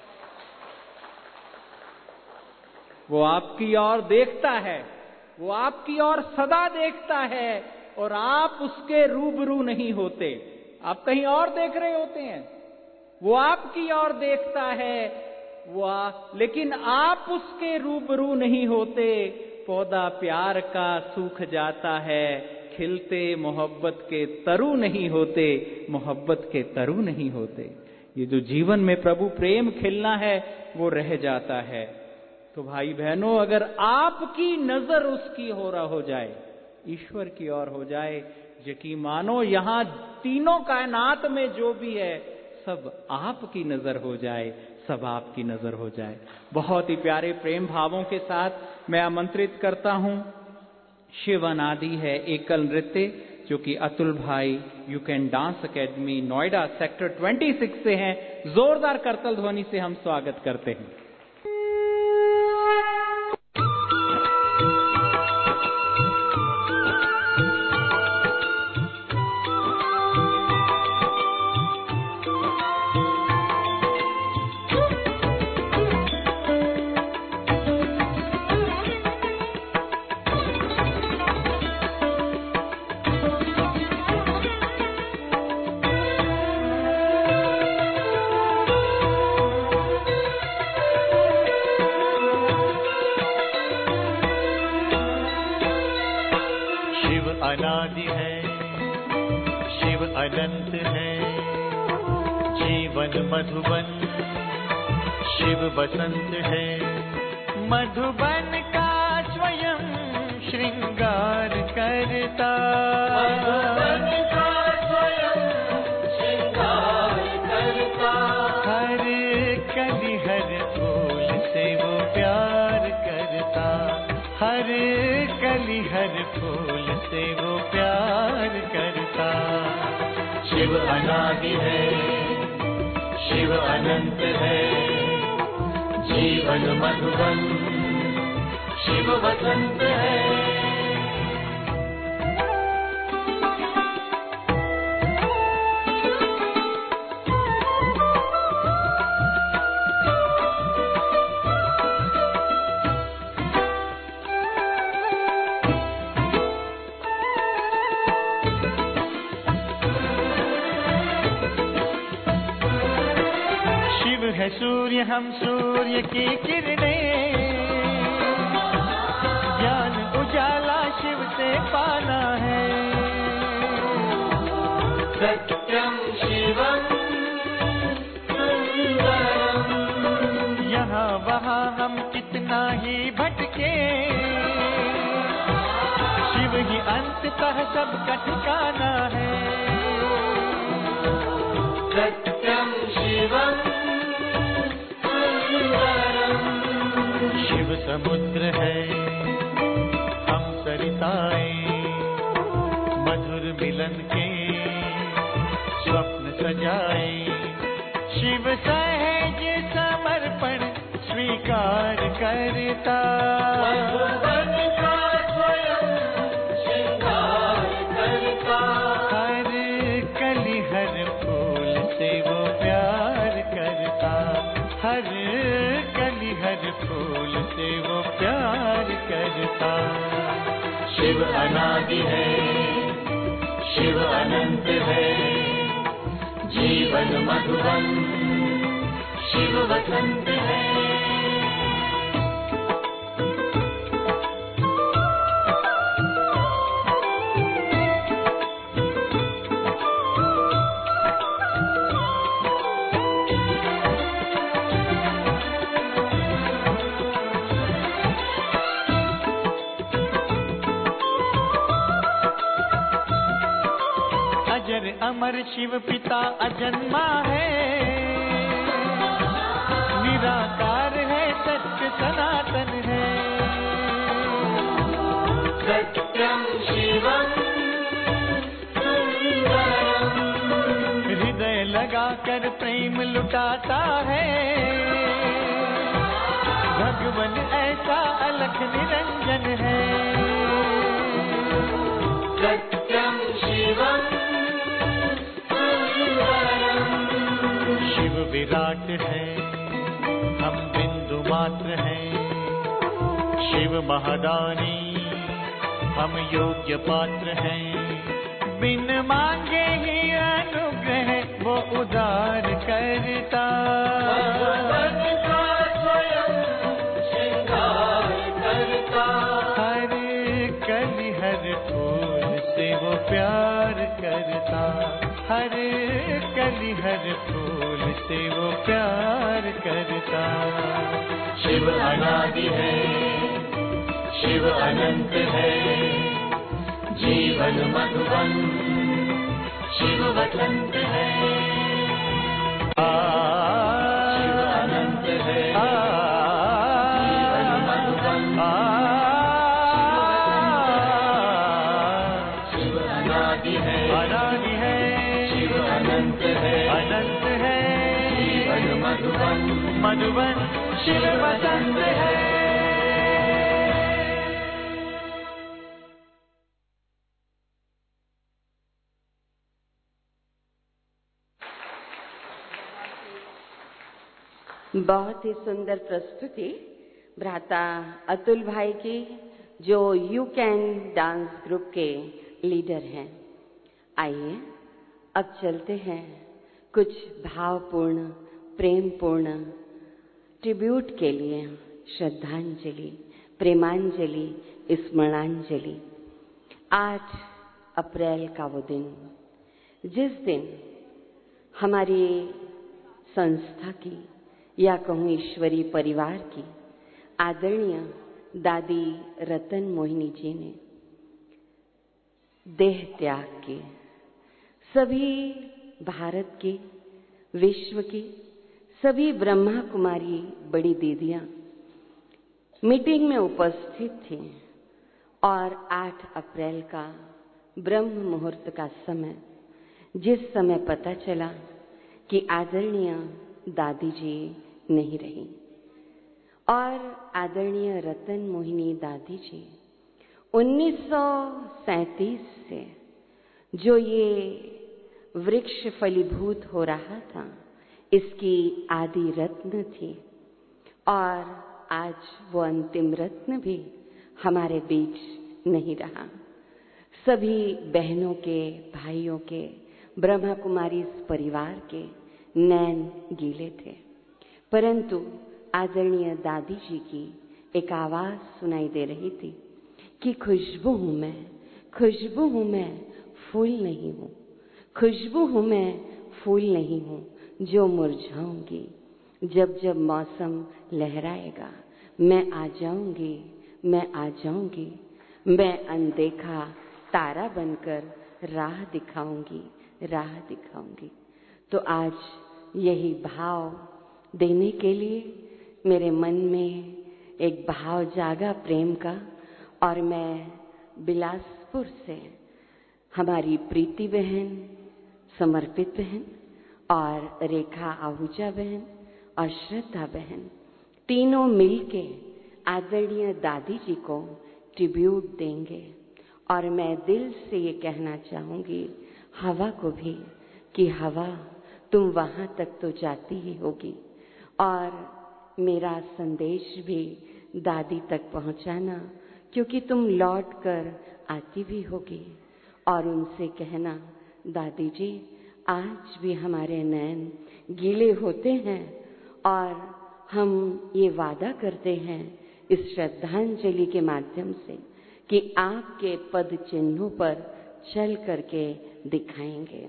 वो आपकी ओर देखता है, वो आपकी ओर सदा देखता है, और आप उसके रूबरू नहीं होते, आप कहीं और देख रहे होते हैं, वो आपकी ओर देखता है, लेकिन आप उसके रूबरू नहीं होते। पौधा प्यार का सूख जाता है, खिलते मोहब्बत के तरु नहीं होते, मोहब्बत के तरु नहीं होते। ये जो जीवन में प्रभु प्रेम खिलना है वो रह जाता है। तो भाई बहनों, अगर आपकी नजर उसकी हो जाए, ईश्वर की ओर हो जाए, यकीन मानो यहां तीनों कायनात में जो भी है सब आपकी नजर हो जाए, सब आपकी नजर हो जाए। बहुत ही प्यारे प्रेम भावों के साथ मैं आमंत्रित करता हूं, शिव अनादि है एकल नृत्य, जो कि अतुल भाई you can dance academy Noida sector 26 से हैं। जोरदार करतल ध्वनि से हम स्वागत करते हैं। अनादि है, शिव अनंत है। जीवन मधुबन, शिव बसंत है। मधुबन का स्वयं श्रृंगार करता, मधुबन का स्वयं श्रृंगार करता। हर कली हर फूल से वो प्यार करता, हर कली हर फूल से वो प्यार करता। शिव अनादि है, शिव अनंत है। जीवन मधुबन, शिव बसंत है। शिव है सूर्य, हम सूर्य की किरणें। ज्ञान उजाला शिव से पाना है। सत्यम शिवम सुंदरम। यहाँ वहाँ हम कितना ही भटके, शिव ही अंततः सबका ठिकाना है। सत्यम शिवम सुंदरम। शिव समुद्र है, हम सरिताएं। मधुर मिलन के स्वप्न सजाए। शिव सहज समर्पण स्वीकार करता, मधुबन का स्वयं श्रृंगार करता। हर कली हर फूल से वो प्यार करता, हर कली हर फूल से वो प्यार करता। शिव अनादि है, शिव अनंत है। जीवन मधुबन, शिव बसंत है। अजर अमर शिव पिता अजन्मा है। निराकार है, सत्य सनातन है। सत्यम शिवम सुंदरम। हृदय लगाकर प्रेम लुटाता है। भगवन ऐसा अलख निरंजन है। सत्यम शिवम शिव विराट है, हम बिंदु मात्र हैं। शिव महादानी, हम योग्य पात्र हैं। बिन मांगे ही अनुग्रह वो उदार करता, भगवान का स्वयं श्रृंगार करता। हर कली हर फूल से वो प्यार करता, हर कली हर फूल से वो प्यार करता। शिव अनादि है, शिव अनंत है। जीवन मधुबन, शिव बसंत है। शिव अनंत है, जीवन मधुबन, शिव अनादि है, अनादि है। शिव अनंत है, अनंत है। जीवन मधुबन, मधुबन, शिव बसंत है। बहुत ही सुंदर प्रस्तुति भ्राता अतुल भाई की, जो यू कैन डांस ग्रुप के लीडर हैं। आइए अब चलते हैं कुछ भावपूर्ण, प्रेमपूर्ण ट्रिब्यूट के लिए, श्रद्धांजलि, प्रेमांजलि, स्मरणांजलि। 8 अप्रैल का वो दिन, जिस दिन हमारी संस्था की या कहूँ ईश्वरी परिवार की आदरणीय दादी रतन मोहिनी जी ने देह त्याग की, सभी भारत की, विश्व की सभी ब्रह्मा कुमारी बड़ी दीदियां मीटिंग में उपस्थित थी और 8 अप्रैल का ब्रह्म मुहूर्त का समय, जिस समय पता चला कि आदरणीय दादी जी नहीं रही और आदरणीय रतन मोहिनी दादी जी 1937 से जो ये वृक्ष फलीभूत हो रहा था, इसकी आदि रत्न थी और आज वो अंतिम रत्न भी हमारे बीच नहीं रहा। सभी बहनों के, भाइयों के, ब्रह्मा कुमारी परिवार के नैन गीले थे, परंतु आदरणीय दादी जी की एक आवाज सुनाई दे रही थी कि खुशबू हूं मैं, खुशबू हूं मैं, फूल नहीं हूं, खुशबू हूं मैं, फूल नहीं हूं, जो मुरझाऊंगी। जब जब मौसम लहराएगा मैं आ जाऊंगी, मैं आ जाऊंगी, मैं अनदेखा तारा बनकर राह दिखाऊंगी, राह दिखाऊंगी। तो आज यही भाव देने के लिए मेरे मन में एक भाव जागा प्रेम का, और मैं बिलासपुर से हमारी प्रीति बहन, समर्पित बहन और रेखा आहूजा बहन और श्रद्धा बहन तीनों मिलके आदरणीय दादी जी को ट्रिब्यूट देंगे। और मैं दिल से ये कहना चाहूंगी हवा को भी कि हवा तुम वहां तक तो जाती ही होगी और मेरा संदेश भी दादी तक पहुंचाना, क्योंकि तुम लौट कर आती भी होगी। और उनसे कहना दादी जी आज भी हमारे नैन गीले होते हैं और हम ये वादा करते हैं इस श्रद्धांजलि के माध्यम से कि आपके पद चिन्हों पर चल करके दिखाएंगे।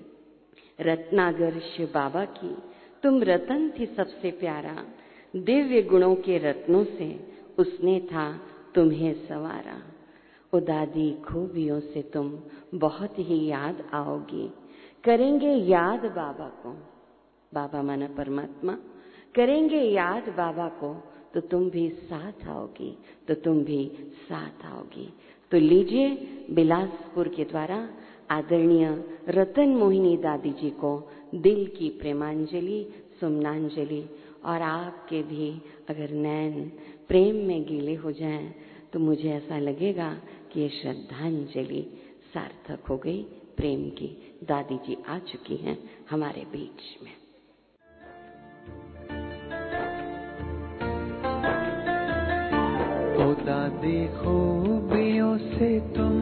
रत्नागर शिव बाबा की तुम रतन थी सबसे प्यारा, दिव्य गुणों के रत्नों से उसने था तुम्हें संवारा। ओ दादी खूबियों से तुम बहुत ही याद आओगी, करेंगे याद बाबा को, बाबा माना परमात्मा, करेंगे याद बाबा को तो तुम भी साथ आओगी, तो तुम भी साथ आओगी। तो लीजिए बिलासपुर के द्वारा आदरणीय रतन मोहिनी दादी जी को दिल की प्रेमांजलि, सुमनांजलि। और आपके भी अगर नैन प्रेम में गीले हो जाएं तो मुझे ऐसा लगेगा कि ये श्रद्धांजलि सार्थक हो गई प्रेम की। दादी जी आ चुकी हैं हमारे बीच में। ओ दादी खूबियों से तुम,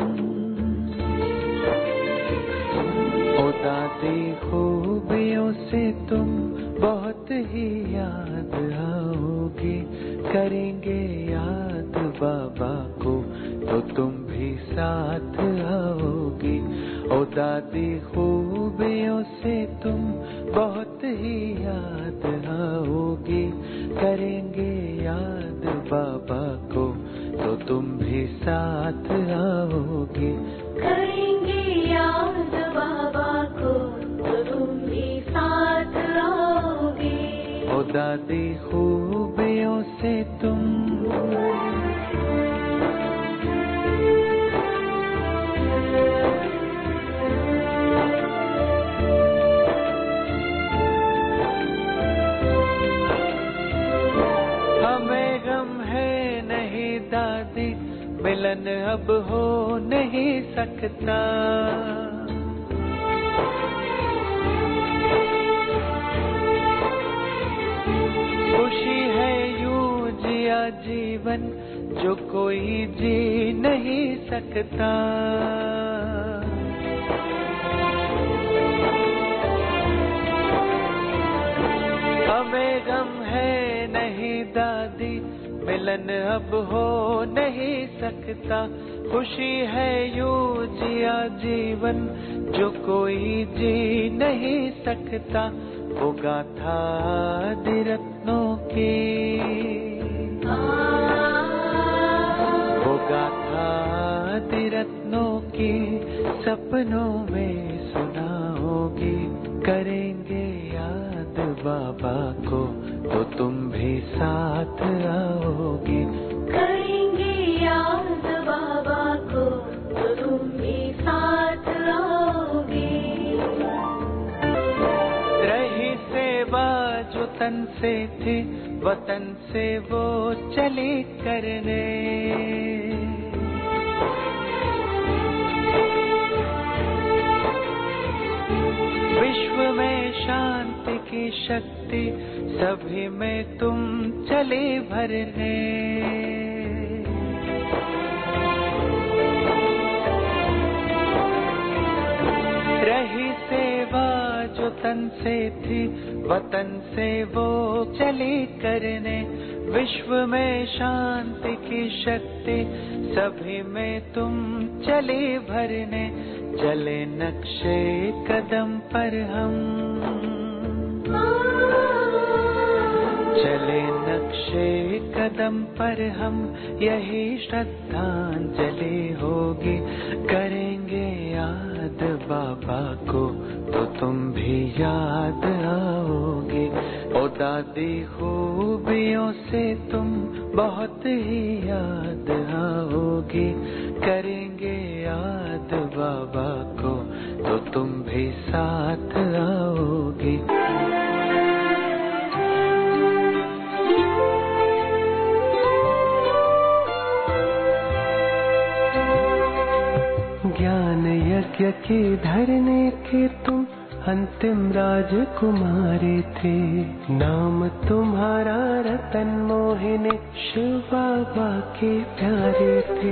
ओ दादी खूबियों से तुम बहुत ही याद आओगे, करेंगे याद बाबा को तो तुम भी साथ आओगे। ओ दादी खूबियों से तुम बहुत ही याद आओगे, करेंगे याद बाबा को तो तुम भी साथ आओगे। करेंगे याद बाबा को तो तुम भी साथ आओगे। ओ दादी खूबियों से तुम, हमें गम है नहीं दादी, मिलन अब हो नहीं सकता। खुशी है यूं जिया जीवन जो कोई जी नहीं सकता। हमें गम है नहीं दादी, मिलन अब हो नहीं सकता। खुशी है यूं जिया जीवन जो कोई जी नहीं सकता। वो गाथा आदि रत्नों की, वो गाथा आदि रत्नों की सपनों में सुनाओगी। करेंगे याद बाबा को तो तुम भी साथ आओगी। करेंगे याद बाबा को तो तुम भी साथ आओगे। रही सेवा जो तन से थी वतन से वो चली करने। विश्व में शांति की शक्ति सभी में तुम चले भरने। रही सेवा जो तन से थी वतन से वो चली करने। विश्व में शांति की शक्ति सभी में तुम चले भरने। चले नक्शे कदम पर हम, चले नक्शे कदम पर हम, यही श्रद्धांजलि होगी। करेंगे याद बाबा को तो तुम भी याद आओगे। ओ दादी खूबियों से तुम बहुत ही याद आओगी। करेंगे याद बाबा को तो तुम भी साथ आओगी। ज्ञान यज्ञ के धरने के तुम अंतिम राजकुमारी थे। नाम तुम्हारा रतन मोहिनी शिव बाबा के प्यारे थे।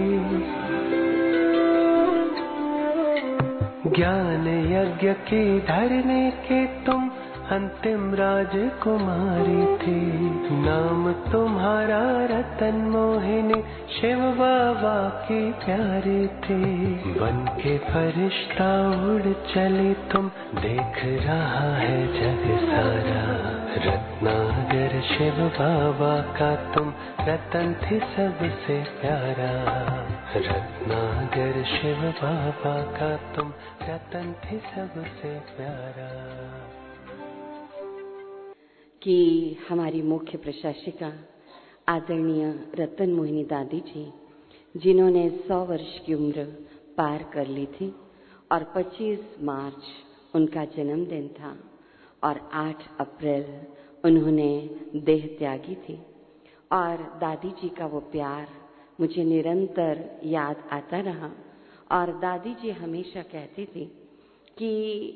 ज्ञान यज्ञ के धरने के तुम अंतिम राजकुमारी थे। नाम तुम्हारा रतन मोहिनी शिव बाबा के प्यारे थे। बन के फरिश्ता उड़ चले तुम, देख रहा है जग सारा। रत्नागर शिव बाबा का तुम रतन थे सबसे प्यारा। रत्नागर शिव बाबा का तुम रतन थे सबसे प्यारा। कि हमारी मुख्य प्रशासिका आदरणीय रतन मोहिनी दादी जी, जिन्होंने 100 वर्ष की उम्र पार कर ली थी और 25 मार्च उनका जन्मदिन था और 8 अप्रैल उन्होंने देह त्यागी थी। और दादी जी का वो प्यार मुझे निरंतर याद आता रहा। और दादी जी हमेशा कहती थी कि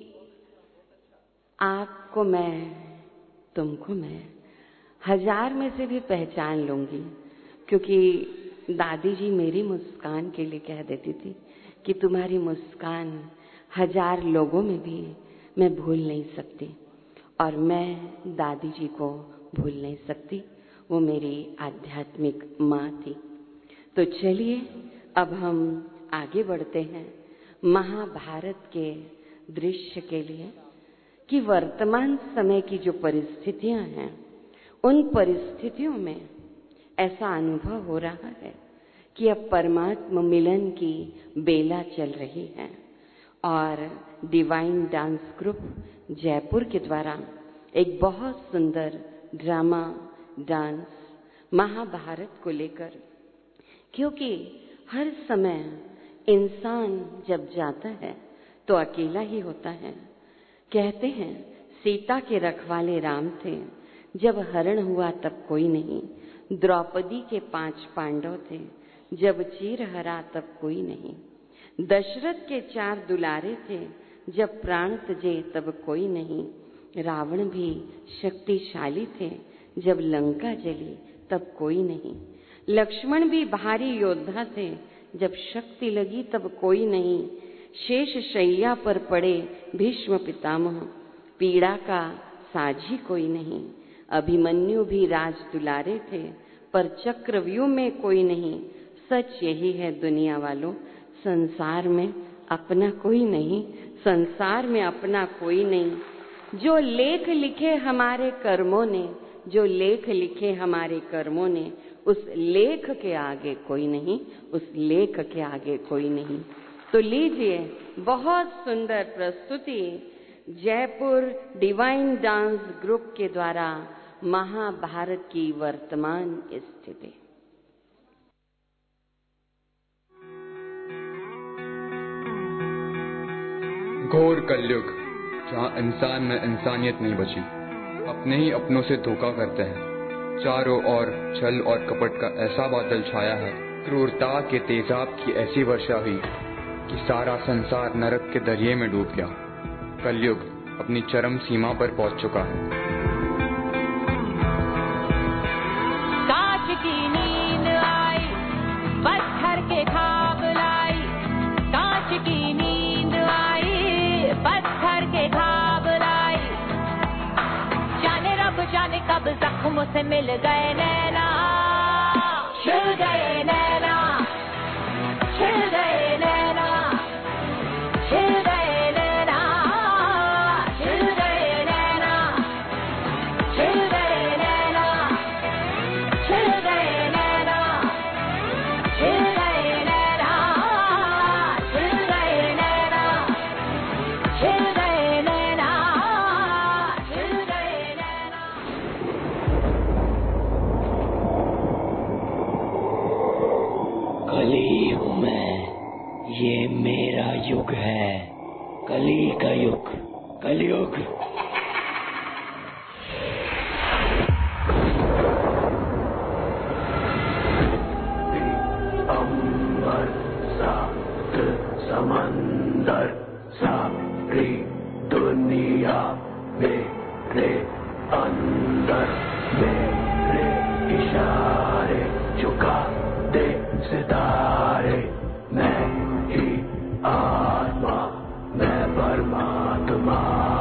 आपको मैं, तुमको मैं 1000 में से भी पहचान लूंगी। क्योंकि दादी जी मेरी मुस्कान के लिए कह देती थी कि तुम्हारी मुस्कान 1000 लोगों में भी मैं भूल नहीं सकती। और मैं दादी जी को भूल नहीं सकती, वो मेरी आध्यात्मिक माँ थी। तो चलिए अब हम आगे बढ़ते हैं महाभारत के दृश्य के लिए कि वर्तमान समय की जो परिस्थितियां हैं, उन परिस्थितियों में ऐसा अनुभव हो रहा है कि अब परमात्मा मिलन की बेला चल रही है। और डिवाइन डांस ग्रुप जयपुर के द्वारा एक बहुत सुंदर ड्रामा डांस महाभारत को लेकर, क्योंकि हर समय इंसान जब जाता है तो अकेला ही होता है। कहते हैं सीता के रखवाले राम थे, जब हरण हुआ तब कोई नहीं। द्रौपदी के 5 पांडव थे, जब चीर हरा तब कोई नहीं। दशरथ के 4 दुलारे थे, जब प्राण तजे तब कोई नहीं। रावण भी शक्तिशाली थे, जब लंका जली तब कोई नहीं। लक्ष्मण भी भारी योद्धा थे, जब शक्ति लगी तब कोई नहीं। शेष शैया पर पड़े भीष्म पितामह, पीड़ा का साझी कोई नहीं। अभिमन्यु भी राज दुलारे थे, पर चक्रव्यूह में कोई नहीं। सच यही है दुनिया वालों, संसार में अपना कोई नहीं, संसार में अपना कोई नहीं। जो लेख लिखे हमारे कर्मों ने, जो लेख लिखे हमारे कर्मों ने, उस लेख के आगे कोई नहीं, उस लेख के आगे कोई नहीं। तो लीजिए, बहुत सुंदर प्रस्तुति जयपुर डिवाइन डांस ग्रुप के द्वारा महाभारत की वर्तमान स्थिति। घोर कलयुग, जहाँ इंसान में इंसानियत नहीं बची, अपने ही अपनों से धोखा करते हैं। चारों ओर छल और कपट का ऐसा बादल छाया है, क्रूरता के तेजाब की ऐसी वर्षा हुई कि सारा संसार नरक के दरिये में डूब गया। कलयुग अपनी चरम सीमा पर पहुंच चुका है। काश की नींद आई, पत्थर के ख्वाब लाई, काश की नींद आई, पत्थर के ख्वाब लाई। जाने रब जाने कब जख्मों से मिल गए नैना, छिल गए नैना, छिल गए नैना, छिल गए नैना, छिल गए नैना, छिल गए नैना, छिल गए नैना, छिल गए नैना, छिल गए नैना, छिल गए नैना, छिल गए नैना। कली हूँ मैं, ये मेरा युग है, कली का युग, कलयुग। अंबर सात समंदर सारी दुनिया मेरे अंदर, मेरे इशारे झुका दे सितारे। मैं ही आत्मा, मैं परमात्मा।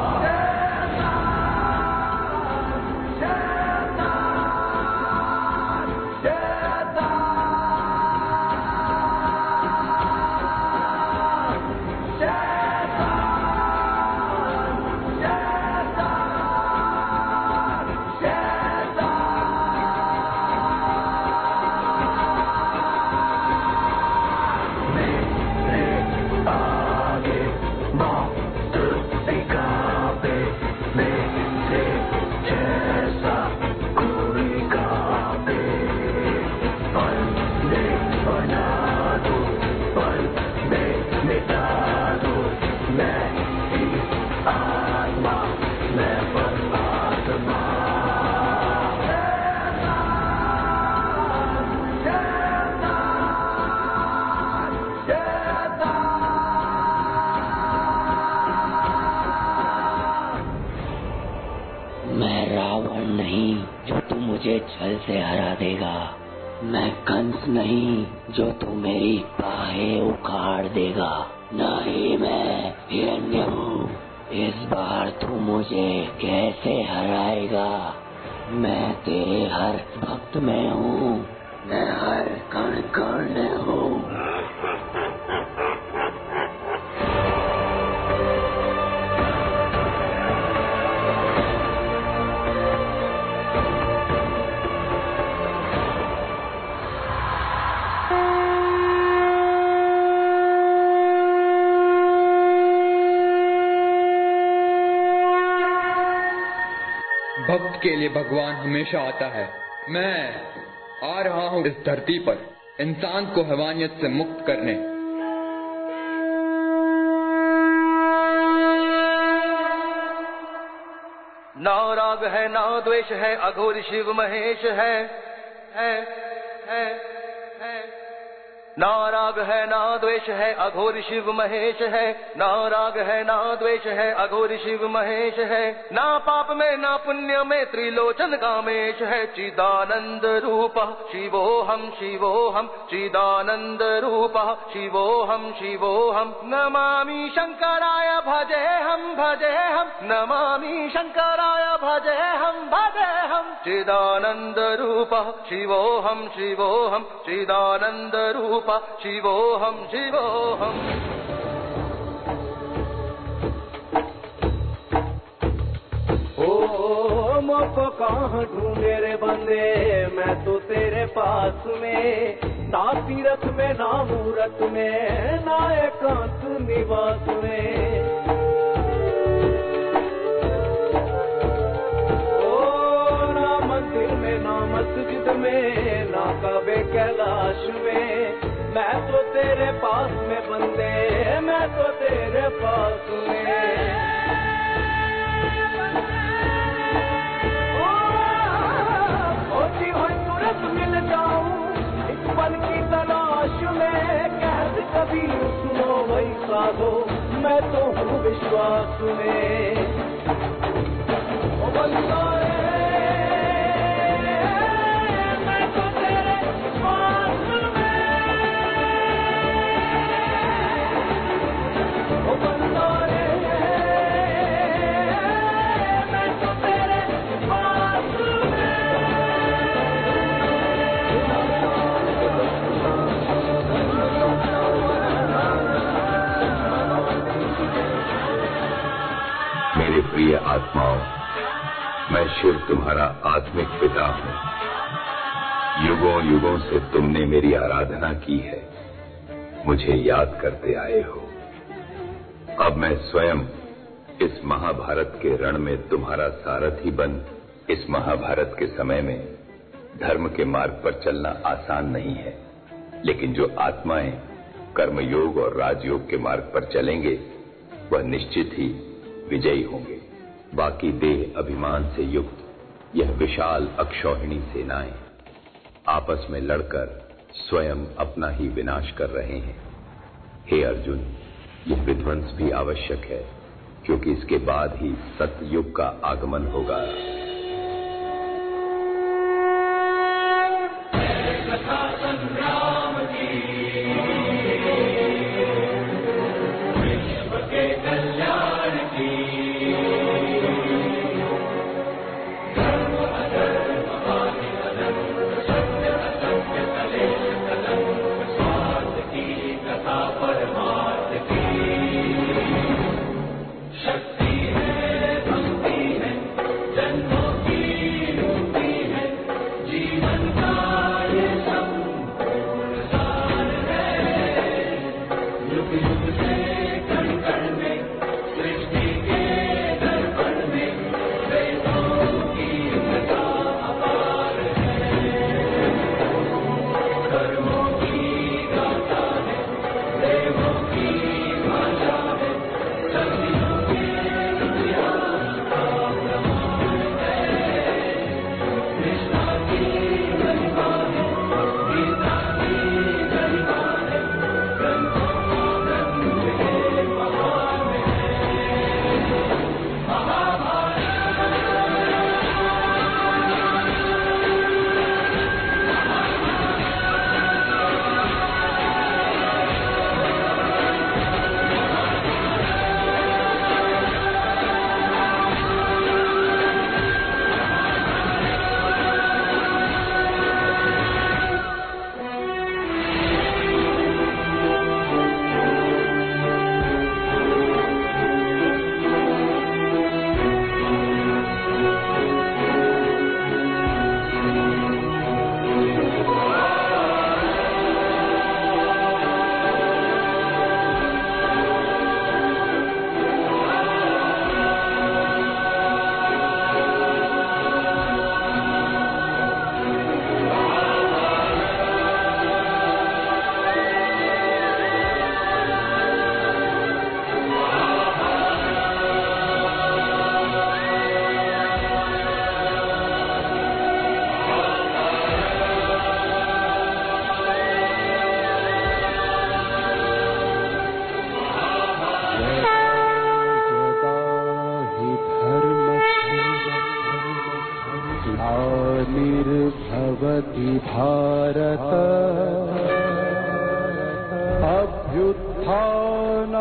मैं रावण नहीं जो तू मुझे छल से हरा देगा, मैं कंस नहीं जो तू मेरी बाहें उखाड़ देगा। नहीं, मैं हिरण्य हूँ, इस बार तू मुझे कैसे हराएगा? मैं तेरे हर भक्त में हूँ, मैं हर कण कण में हूँ। भक्त के लिए भगवान हमेशा आता है। मैं आ रहा हूँ इस धरती पर इंसान को हैवानियत से मुक्त करने। नाव राग है, नाव द्वेष है, अघोर शिव महेश है, ना राग है ना द्वेष है अघोर शिव महेश है, ना राग है ना द्वेष है अघोर शिव महेश है, ना पाप में ना पुण्य में त्रिलोचन कामेश है। चिदानंद रूप शिवोहम शिवोहम, चिदानंद रूप शिवोहम शिवोहम, नमामि शंकराय भजे हम, नमामि शंकराय भजे हम। चिदानंद रूप शिवोहम शिवोहम, चिदानंद रूप शिवोहम शिवोहम। ओ मौको कहाँ ढूंढे रे बंदे, मैं तो तेरे पास में, ना तीरथ में ना मूरत में ना एकांत निवास में। ना मस्जिद में ना काबे कैलाश में, मैं तो तेरे पास में बंदे, मैं तो तेरे पास में। सोची हो तुरंत मिल जाऊं इस पल की तलाश में, कैद कभी सुनो वही साधो, मैं तो हूँ विश्वास में। ओ बंदा मेरे प्रिय आत्माओं, मैं शिव तुम्हारा आत्मिक पिता हूँ। युगों युगों से तुमने मेरी आराधना की है, मुझे याद करते आए हो। अब मैं स्वयं इस महाभारत के रण में तुम्हारा सारथी बन, इस महाभारत के समय में धर्म के मार्ग पर चलना आसान नहीं है, लेकिन जो आत्माएं कर्मयोग और राजयोग के मार्ग पर चलेंगे वह निश्चित ही विजयी होंगे। बाकी देह अभिमान से युक्त यह विशाल अक्षौहिणी सेनाएं आपस में लड़कर स्वयं अपना ही विनाश कर रहे हैं। हे अर्जुन, यह विध्वंस भी आवश्यक है, क्योंकि इसके बाद ही सतयुग का आगमन होगा। शक्ति है, भक्ति है, जन्म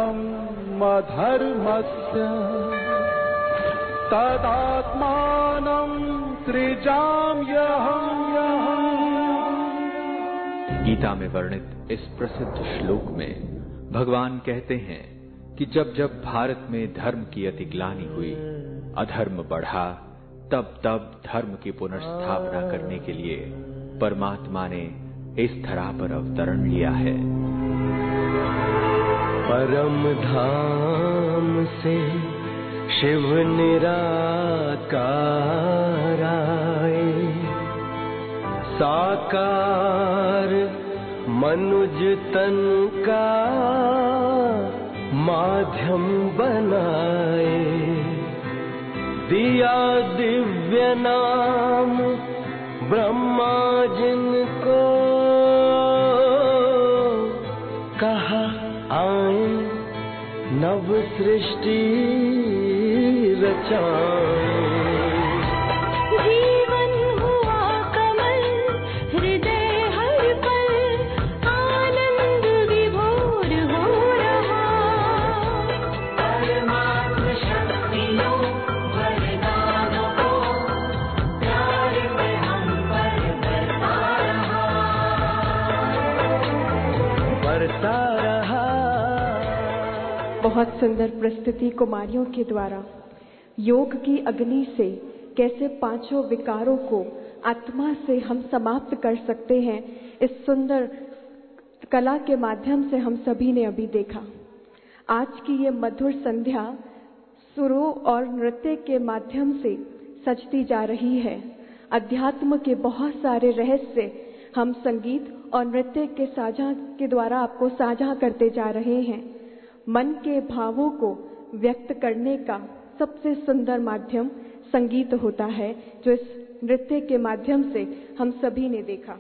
धर्मम् अधर्मस्य तदात्मानं सृजाम्यहम्। गीता में वर्णित इस प्रसिद्ध श्लोक में भगवान कहते हैं कि जब जब भारत में धर्म की अतिग्लानि हुई, अधर्म बढ़ा, तब तब धर्म की पुनर्स्थापना करने के लिए परमात्मा ने इस धरा पर अवतरण लिया है। परम धाम से शिव निराकार आए, साकार मनुज तन का माध्यम बनाए, दिया दिव्य नाम ब्रह्मा जिनको, कहा आए नव सृष्टि रचाए। जीवन हुआ कमल हृदय हर पल, आनंद विभोर हो रहा। परमात्म शक्तियों वरदानों को प्यार में हम पर बरसा रहा। बहुत सुंदर प्रस्तुति कुमारियों के द्वारा योग की अग्नि से कैसे पांचों विकारों को आत्मा से हम समाप्त कर सकते हैं, इस सुंदर कला के माध्यम से हम सभी ने अभी देखा। आज की ये मधुर संध्या सुरों और नृत्य के माध्यम से सजती जा रही है। अध्यात्म के बहुत सारे रहस्य हम संगीत और नृत्य के द्वारा आपको साझा करते जा रहे हैं। मन के भावों को व्यक्त करने का सबसे सुंदर माध्यम संगीत होता है, जो इस नृत्य के माध्यम से हम सभी ने देखा।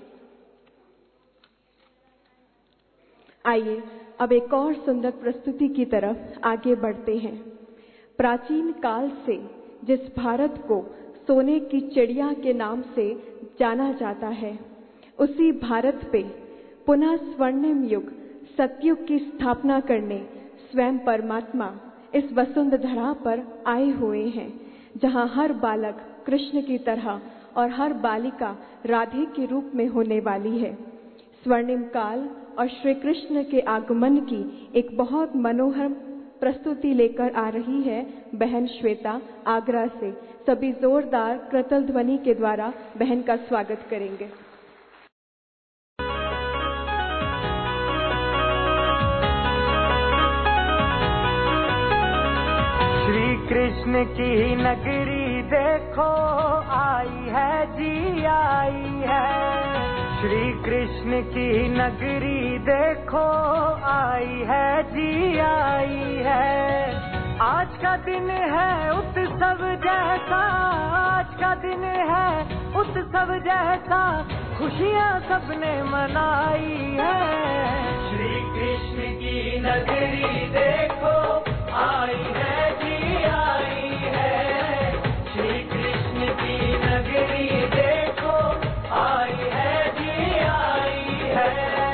आइए अब एक और सुंदर प्रस्तुति की तरफ आगे बढ़ते हैं। प्राचीन काल से जिस भारत को सोने की चिड़िया के नाम से जाना जाता है, उसी भारत पे पुनः स्वर्णिम युग सतयुग की स्थापना करने स्वयं परमात्मा इस वसुंधरा पर आए हुए हैं, जहां हर बालक कृष्ण की तरह और हर बालिका राधे के रूप में होने वाली है। स्वर्णिम काल और श्री कृष्ण के आगमन की एक बहुत मनोहर प्रस्तुति लेकर आ रही है बहन श्वेता आगरा से। सभी जोरदार करतल ध्वनि के द्वारा बहन का स्वागत करेंगे। श्री कृष्ण की नगरी देखो आई है जी आई है। श्री कृष्ण की नगरी देखो आई है जी आई है। आज का दिन है उत्सव जैसा, आज का दिन है उत्सव जैसा, खुशियाँ सबने मनाई है। श्री कृष्ण की नगरी देखो आई है जी आई है। श्री कृष्ण की नगरी देखो आई है जी आई है।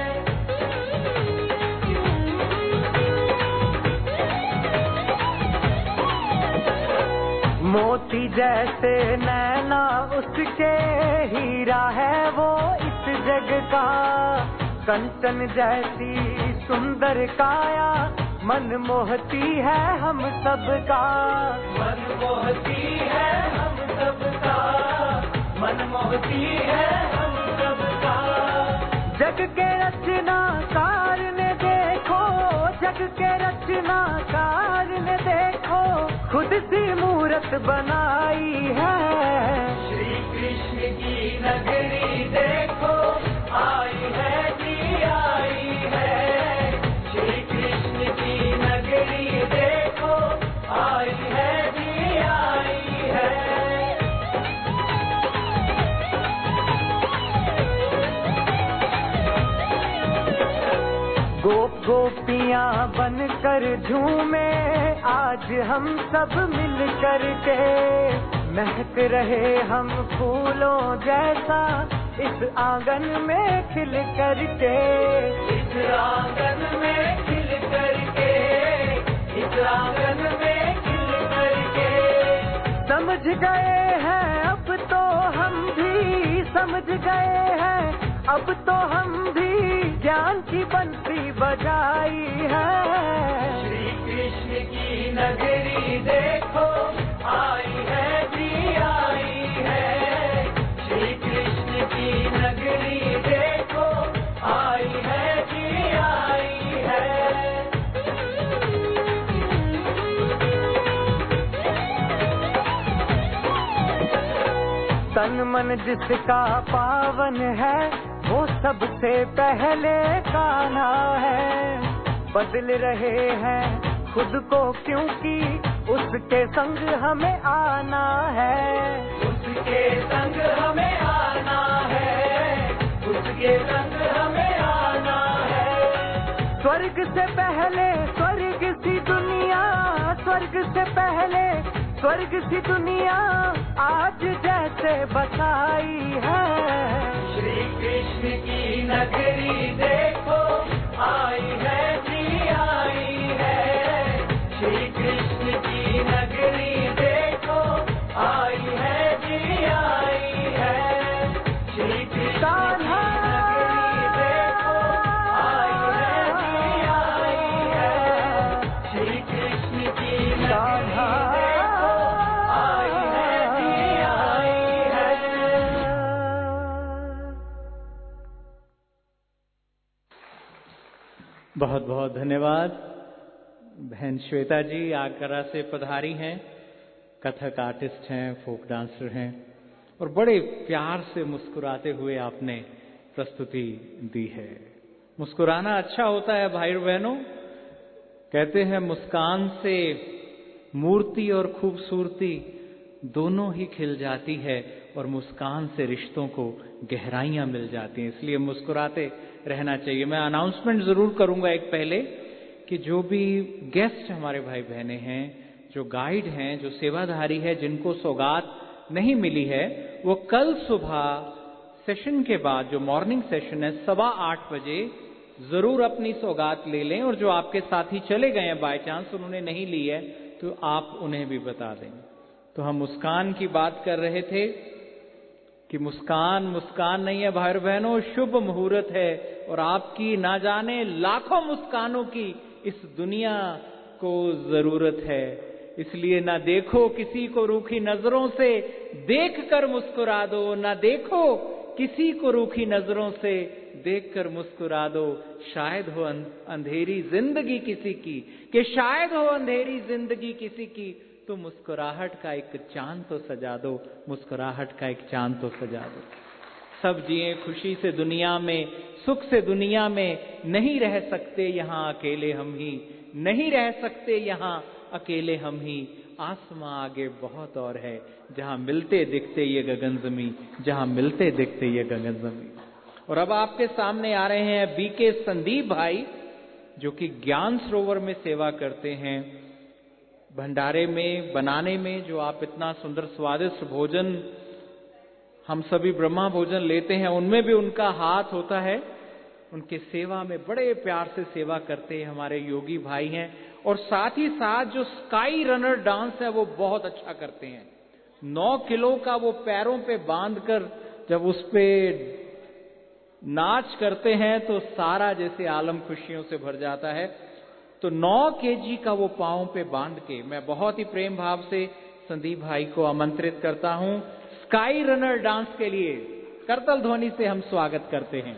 मोती जैसे नैना उसके, हीरा है वो इस जग का। कंचन जैसी सुंदर काया, मन मोहती है हम सबका। मन मोहती है हम सबका, मन मोहती है हम सबका। जग के रचनाकार ने देखो, जग के रचनाकार ने देखो, खुद सी मूरत बनाई है। श्री कृष्ण की नगरी देखो आई है जी आई है। श्री कृष्ण की नगरी देखो आई है जी आई है। गोप गोपियाँ बनकर झूमे आज हम सब मिल कर के। महक रहे हम फूलों जैसा इस आंगन में खिल कर के। इस आंगन में खिल कर के गए हैं, अब तो हम भी समझ गए हैं, अब तो हम भी ज्ञान की बंसी बजाई है। श्री कृष्ण की नगरी देखो आई है जी आई है, श्री कृष्ण की नगरी देखो आई है जी आई है। तन मन जिसका पावन है वो सबसे पहले कान्हा है। बदल रहे हैं खुद को क्योंकि उसके संग हमें आना है, उसके संग हमें आना है, उसके संग हमें आना है। स्वर्ग से पहले स्वर्ग सी दुनिया, स्वर्ग से पहले स्वर्ग सी दुनिया आज जैसे बसाई है। श्री कृष्ण की नगरी देखो आई है जी आई है, श्री कृष्ण की नगरी देखो आई है जी आई है, श्री कृष्ण की नगरी देखो आई है जी आई है, श्री कृष्ण की नगरी बहुत बहुत धन्यवाद। बहन श्वेता जी आगरा से पधारी हैं, कथक आर्टिस्ट हैं, फोक डांसर हैं और बड़े प्यार से मुस्कुराते हुए आपने प्रस्तुति दी है। मुस्कुराना अच्छा होता है भाई बहनों, कहते हैं मुस्कान से मूर्ति और खूबसूरती दोनों ही खिल जाती है और मुस्कान से रिश्तों को गहराइयां मिल जाती हैं, इसलिए मुस्कुराते रहना चाहिए। मैं अनाउंसमेंट जरूर करूंगा एक पहले कि जो भी गेस्ट हमारे भाई बहने हैं, जो गाइड हैं, जो सेवाधारी है, जिनको सौगात नहीं मिली है, वो कल सुबह सेशन के बाद जो मॉर्निंग सेशन है 8:15 बजे जरूर अपनी सौगात ले लें, और जो आपके साथी चले गए हैं बाय चांस उन्होंने नहीं ली है तो आप उन्हें भी बता दें। तो हम मुस्कान की बात कर रहे थे कि मुस्कान मुस्कान नहीं है भाई बहनों, शुभ मुहूर्त है और आपकी ना जाने लाखों मुस्कानों की इस दुनिया को जरूरत है। इसलिए ना देखो किसी को रूखी नजरों से, देखकर मुस्कुरा दो, ना देखो किसी को रूखी नजरों से, देखकर मुस्कुरा दो। शायद हो अंधेरी जिंदगी किसी की, कि शायद हो अंधेरी जिंदगी किसी की, तो मुस्कुराहट का एक चांद तो सजा दो, मुस्कुराहट का एक चांद तो सजा दो। सब जिए खुशी से दुनिया में, सुख से दुनिया में, नहीं रह सकते यहाँ अकेले हम ही, नहीं रह सकते यहाँ अकेले हम ही। आसमां आगे बहुत और है, जहां मिलते दिखते ये गगन ज़मीं, जहां मिलते दिखते ये गगन ज़मीं। और अब आपके सामने आ रहे हैं बीके संदीप भाई, जो कि ज्ञान सरोवर में सेवा करते हैं, भंडारे में बनाने में। जो आप इतना सुंदर स्वादिष्ट भोजन हम सभी ब्रह्मा भोजन लेते हैं, उनमें भी उनका हाथ होता है। उनके सेवा में बड़े प्यार से सेवा करते हैं हमारे योगी भाई हैं। और साथ ही साथ जो स्काई रनर डांस है वो बहुत अच्छा करते हैं। 9 किलो का वो पैरों पे बांधकर जब उस पे नाच करते हैं तो सारा जैसे आलम खुशियों से भर जाता है। तो 9 केजी का वो पांव पे बांध के मैं बहुत ही प्रेम भाव से संदीप भाई को आमंत्रित करता हूं स्काई रनर डांस के लिए। करतल ध्वनि से हम स्वागत करते हैं।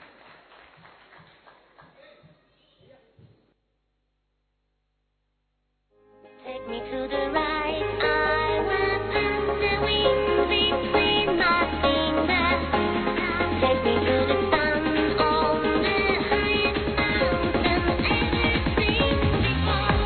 Take me to the right, I will bend the wings between my fingers. Take me to the sun on the highest mountain ever seen before.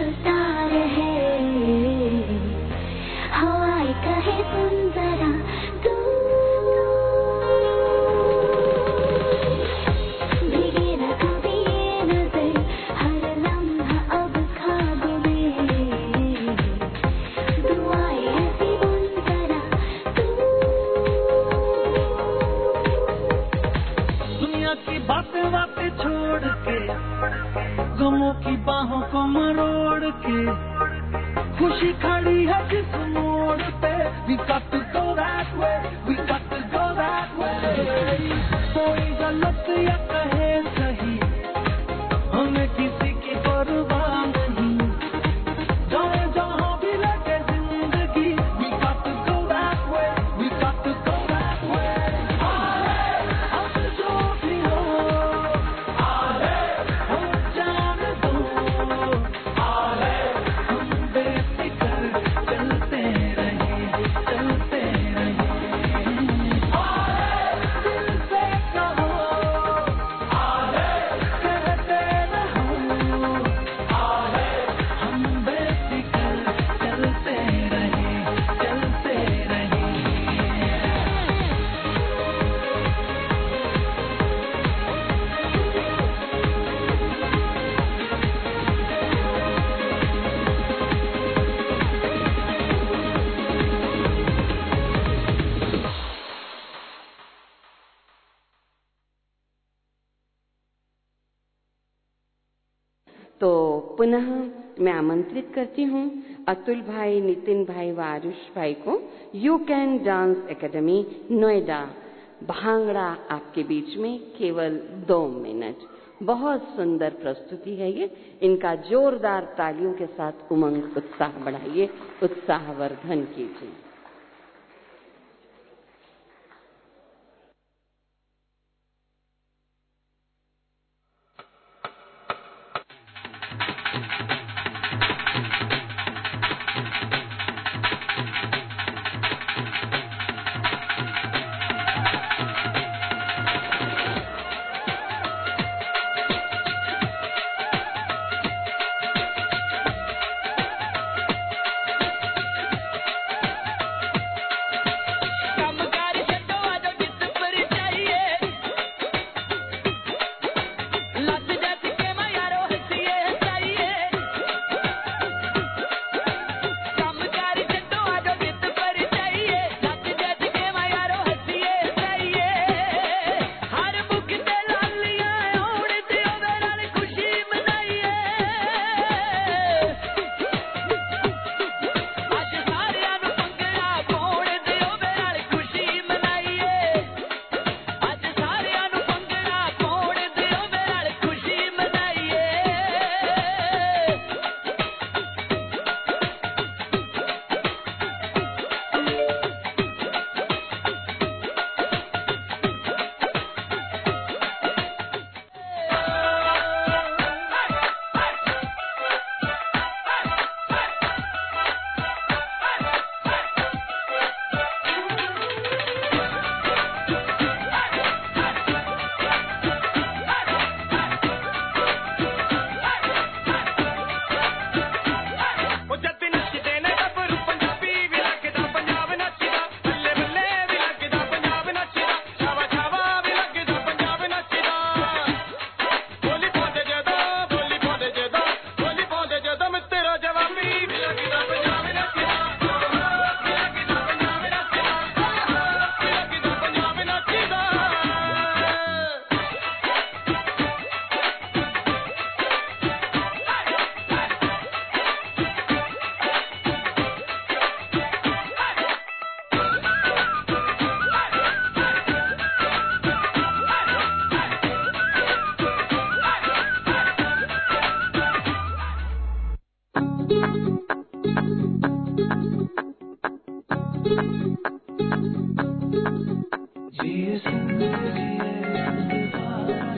चलता रहे, हवाएं कहे सुन जरा तू, भीगे न कभी ये नजर, हर लम्हा अब ख्वाब में, दुआएं ऐसी बुन जरा तू। दुनिया की बातें बातें छोड़ के, गमों की बाहों को मरोड़ के, खुशी खड़ी है जिस मोड़ पे, we got to go that way, we got to go that way। कोई गलत या कहे सही, हमें किसी की परवाह नहीं, जाए जहाँ भी लगे जिंदगी, we got to go that way, we got to go that way। अब जो भी हो, हो जाने दो, हम बेफिक्र चलते रहे, चलते रहे। दिल से कहो, कहते रहो, हम बेफिक्र चलते रहे, चलते रहे। तो पुनः मैं आमंत्रित करती हूँ अतुल भाई, नितिन भाई व आरुष भाई को you can dance academy Noida, bhangra आपके बीच में केवल 2 मिनट। बहुत सुंदर प्रस्तुति है ये, इनका जोरदार तालियों के साथ उमंग उत्साह बढ़ाइए, उत्साहवर्धन कीजिए। जिए जिंदगी भारत